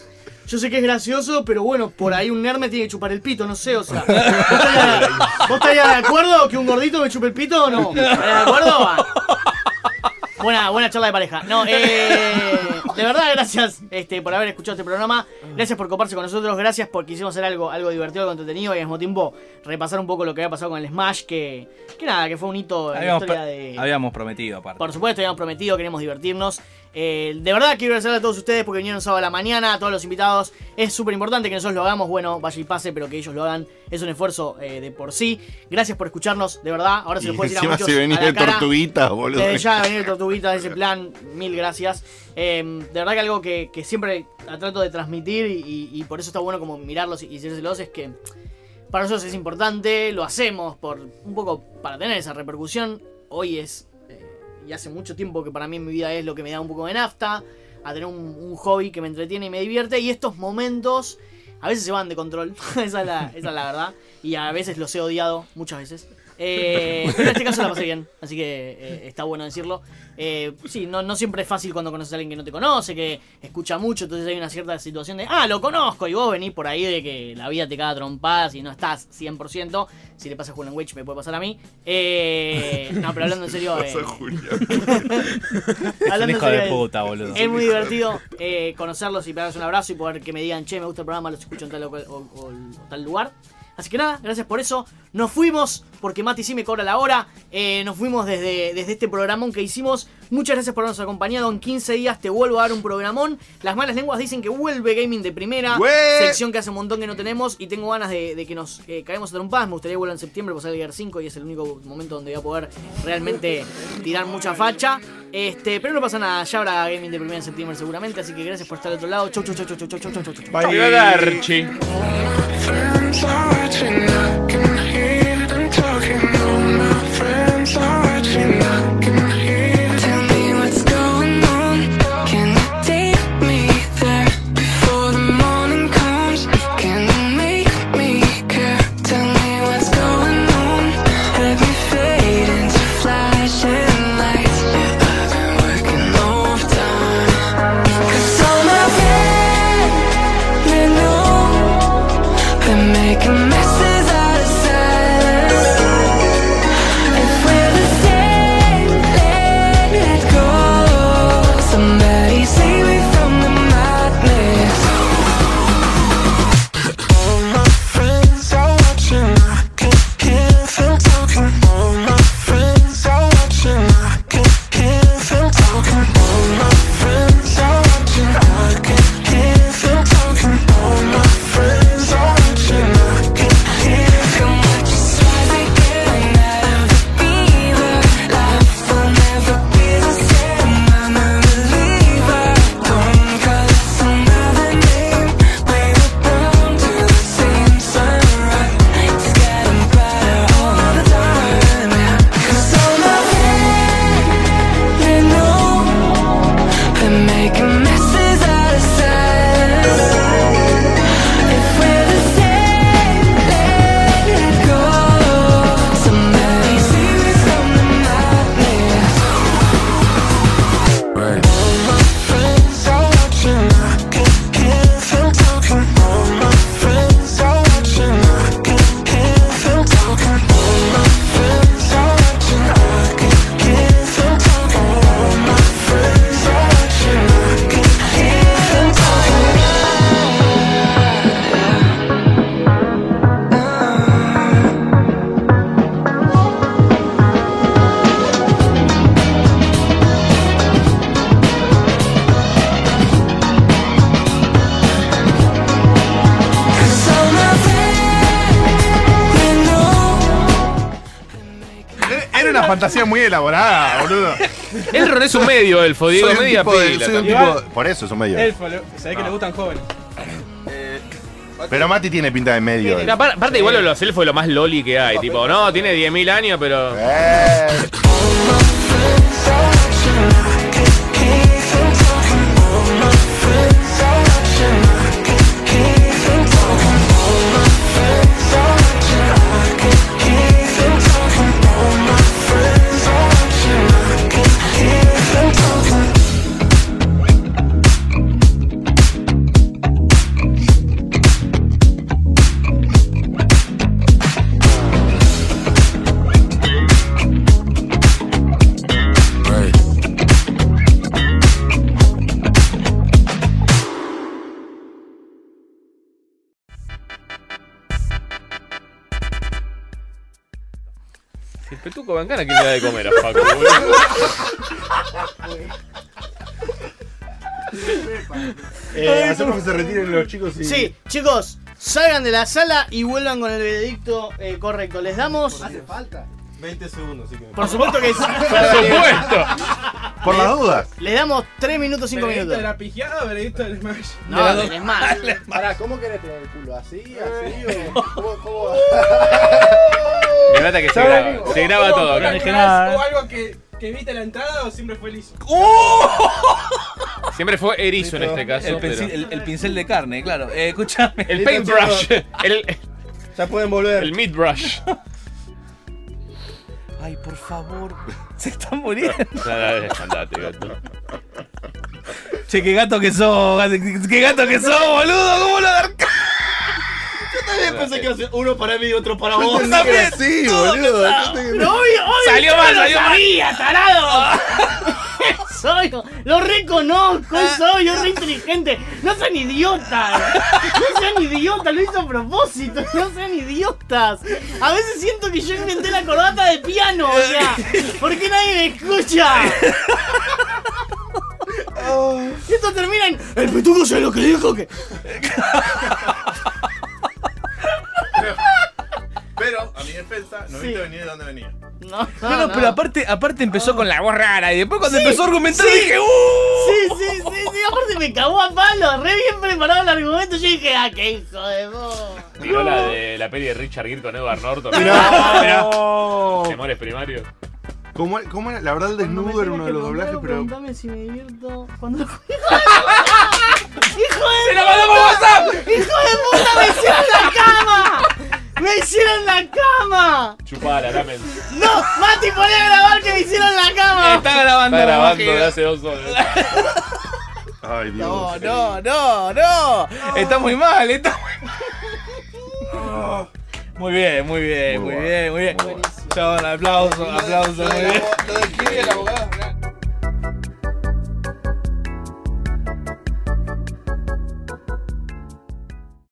yo sé que es gracioso, pero bueno, por ahí un nerd me tiene que chupar el pito, no sé, o sea. ¿Vos estarías, ¿vos estarías de acuerdo que un gordito me chupe el pito o no? ¿Estarías de acuerdo? Ah. Buena, buena charla de pareja. No, eh, de verdad, gracias este, por haber escuchado este programa. Gracias por coparse con nosotros. Gracias porque quisimos hacer algo, algo divertido, algo entretenido y al mismo tiempo repasar un poco lo que había pasado con el Smash. Que, que nada, que fue un hito en Habíamos, la historia de. habíamos prometido, aparte. Por supuesto, habíamos prometido, queremos divertirnos. Eh, de verdad quiero agradecerle a todos ustedes porque vinieron sábado a la mañana, a todos los invitados. Es súper importante que nosotros lo hagamos, bueno, vaya y pase, pero que ellos lo hagan es un esfuerzo eh, de por sí. Gracias por escucharnos, de verdad. Ahora se Y los puedo decir a encima muchos se venía a la de cara. tortuguitas, boludo. Desde ya venir de tortuguitas de ese plan, mil gracias. Eh, de verdad que algo que, que siempre trato de transmitir y, y, y por eso está bueno como mirarlos y, y decírselos es que para nosotros es importante, lo hacemos por un poco para tener esa repercusión. Hoy es, eh, y hace mucho tiempo que para mí en mi vida es lo que me da un poco de nafta, a tener un, un hobby que me entretiene y me divierte, y estos momentos a veces se van de control, esa, es la, esa es la verdad, y a veces los he odiado, muchas veces. Eh, pero en este caso la pasé bien, así que eh, está bueno decirlo. Eh, sí, no, no siempre es fácil cuando conoces a alguien que no te conoce, que escucha mucho, entonces hay una cierta situación de, ah, lo conozco, y vos venís por ahí de que la vida te caga trompadas y no estás cien por ciento. Si le pasa a Julian Witch me puede pasar a mí. Eh, no, pero hablando en serio... Eh, Es un hijo de puta, boludo. Es muy divertido eh, conocerlos y pegarles un abrazo y poder que me digan, che, me gusta el programa, los escucho en tal, o, o, o tal lugar. Así que nada, gracias por eso. Nos fuimos, porque Mati sí me cobra la hora. Eh, nos fuimos desde, desde este programón que hicimos. Muchas gracias por habernos acompañado. En quince días te vuelvo a dar un programón. Las malas lenguas dicen que vuelve Gaming de Primera. ¡Güey! Sección que hace un montón que no tenemos. Y tengo ganas de, de que nos eh, caemos a trompadas. Me gustaría que vuelva en septiembre, pues sale el Gear cinco y es el único momento donde voy a poder realmente tirar mucha facha. Este, pero no pasa nada, ya habrá Gaming de Primera en septiembre seguramente. Así que gracias por estar al otro lado. Chau, chau, chau, chau, chau, chau, chau, chau, chau. Arrivederci. Friends are watching, I can hear them talking. All my friends are watching, I can hear them. Tell me what's going on. Can you take me there before the morning comes? Can you make me care? Tell me what's going on. Let me fade into flashing lights. Yeah, I've been working overtime. 'Cause all my friends, they know they're making messes out of silence. If we're the same, let it go. Somebody save me from the madness. All my friends are watching, I can hear them talking. All my friends are watching, I can hear them talking. All my friends are watching, I can hear them talking. All my friends are watching, I can hear them. Just try to get out of the fever. Life will never be the same. I'm a believer. Don't call us another name. We were born to the same sunrise. It's getting better all the time, yeah. 'Cause all my friends, they know they're making messes out of silence. If we're the same, let it go. Somebody save me from the madness. Right. All my friends are watching, I can hear them talking. All my friends are watching, I can hear them talking. All my friends are watching, I can hear them talking. All my friends are watching, I can hear them talking. Cause all my friends, they know. Era una fantasía muy elaborada, boludo. Elrond es un medio elfo, Diego, Soy un media tipo de- pila. soy un también. tipo- por eso es un medio. Elfo, le- sabés que le gustan jóvenes. Pero Mati tiene pinta de medio. Pero apar- Aparte, igual los elfos es lo más loli que hay. Tipo, no, tiene diez mil años, pero. Eh. El Petuco Bancana, ¿quién le da de comer a Facu, boludo? Eh, hacemos que se retiren los chicos y... Sí, chicos, salgan de la sala y vuelvan con el veredicto eh, correcto. Les damos... Hace falta veinte segundos, así que... Por supuesto que sí. Por supuesto. Por las dudas. Les damos tres minutos, cinco ¿Veredicto minutos. de la pijada o veredicto del Smash? No, del Smash. Pará, ¿cómo querés tener el culo? ¿Así? ¿Así? ¿O cómo? cómo? Me mata que se graba, se graba todo acá. ¿O algo que, que evite la entrada o siempre fue liso? Siempre fue erizo en este caso. El, pincel, pero- el, el pincel de carne, claro. Eh, escúchame. El paintbrush. El, Ya pueden volver. el meat brush. Ay, por favor. Se están muriendo. Dale, andate, gato. Che, qué gato que sos, gato, qué gato que sos, boludo. ¿Cómo lo dar? Yo también pensé que iba a ser uno para mí y otro para vos. Yo también. Sí, boludo. Yo te- Pero obvio, obvio, Salió yo mal, lo salió mal. sabía, tarado. Soy, lo reconozco, soy, yo re inteligente. No sean idiotas. No sean idiotas, lo hizo a propósito. No sean idiotas. A veces siento que yo inventé la corbata de piano, o sea, ¿por qué nadie me escucha? Y esto termina en. El Petuco sabe lo que dijo que. Pero, a mi defensa, no Sí. viste venir de dónde venía. No, no, No, no, pero aparte, aparte empezó con la voz rara y después cuando Sí, empezó a argumentar sí. dije, ¡uh! Sí, sí, sí, sí, aparte me cagó a palo, re bien preparado el argumento. Yo dije, ah, qué hijo de vos. Tiró la de la peli de Richard Gere con Edward Norton. No. Temores primarios. ¿Cómo, cómo era? La verdad, el desnudo era uno de los doblajes, pero... Preguntame si me divierto cuando ¡Hijo de ¡Se la mandó por WhatsApp! ¡Hijo de puta! ¡Me hicieron la cama! ¡Me hicieron la cama! Chupada, lamen. ¡No! ¡Mati, poné a grabar que me hicieron la cama! Está grabando. Está grabando imagino. de hace dos horas. Ay, Dios. No, no, no, no. Está muy mal, está muy Muy bien, muy bien, Muy muy bueno, bien, muy bien. muy bueno. Chabón, aplauso, aplauso, muy bien. Lo del pibe y el abogado.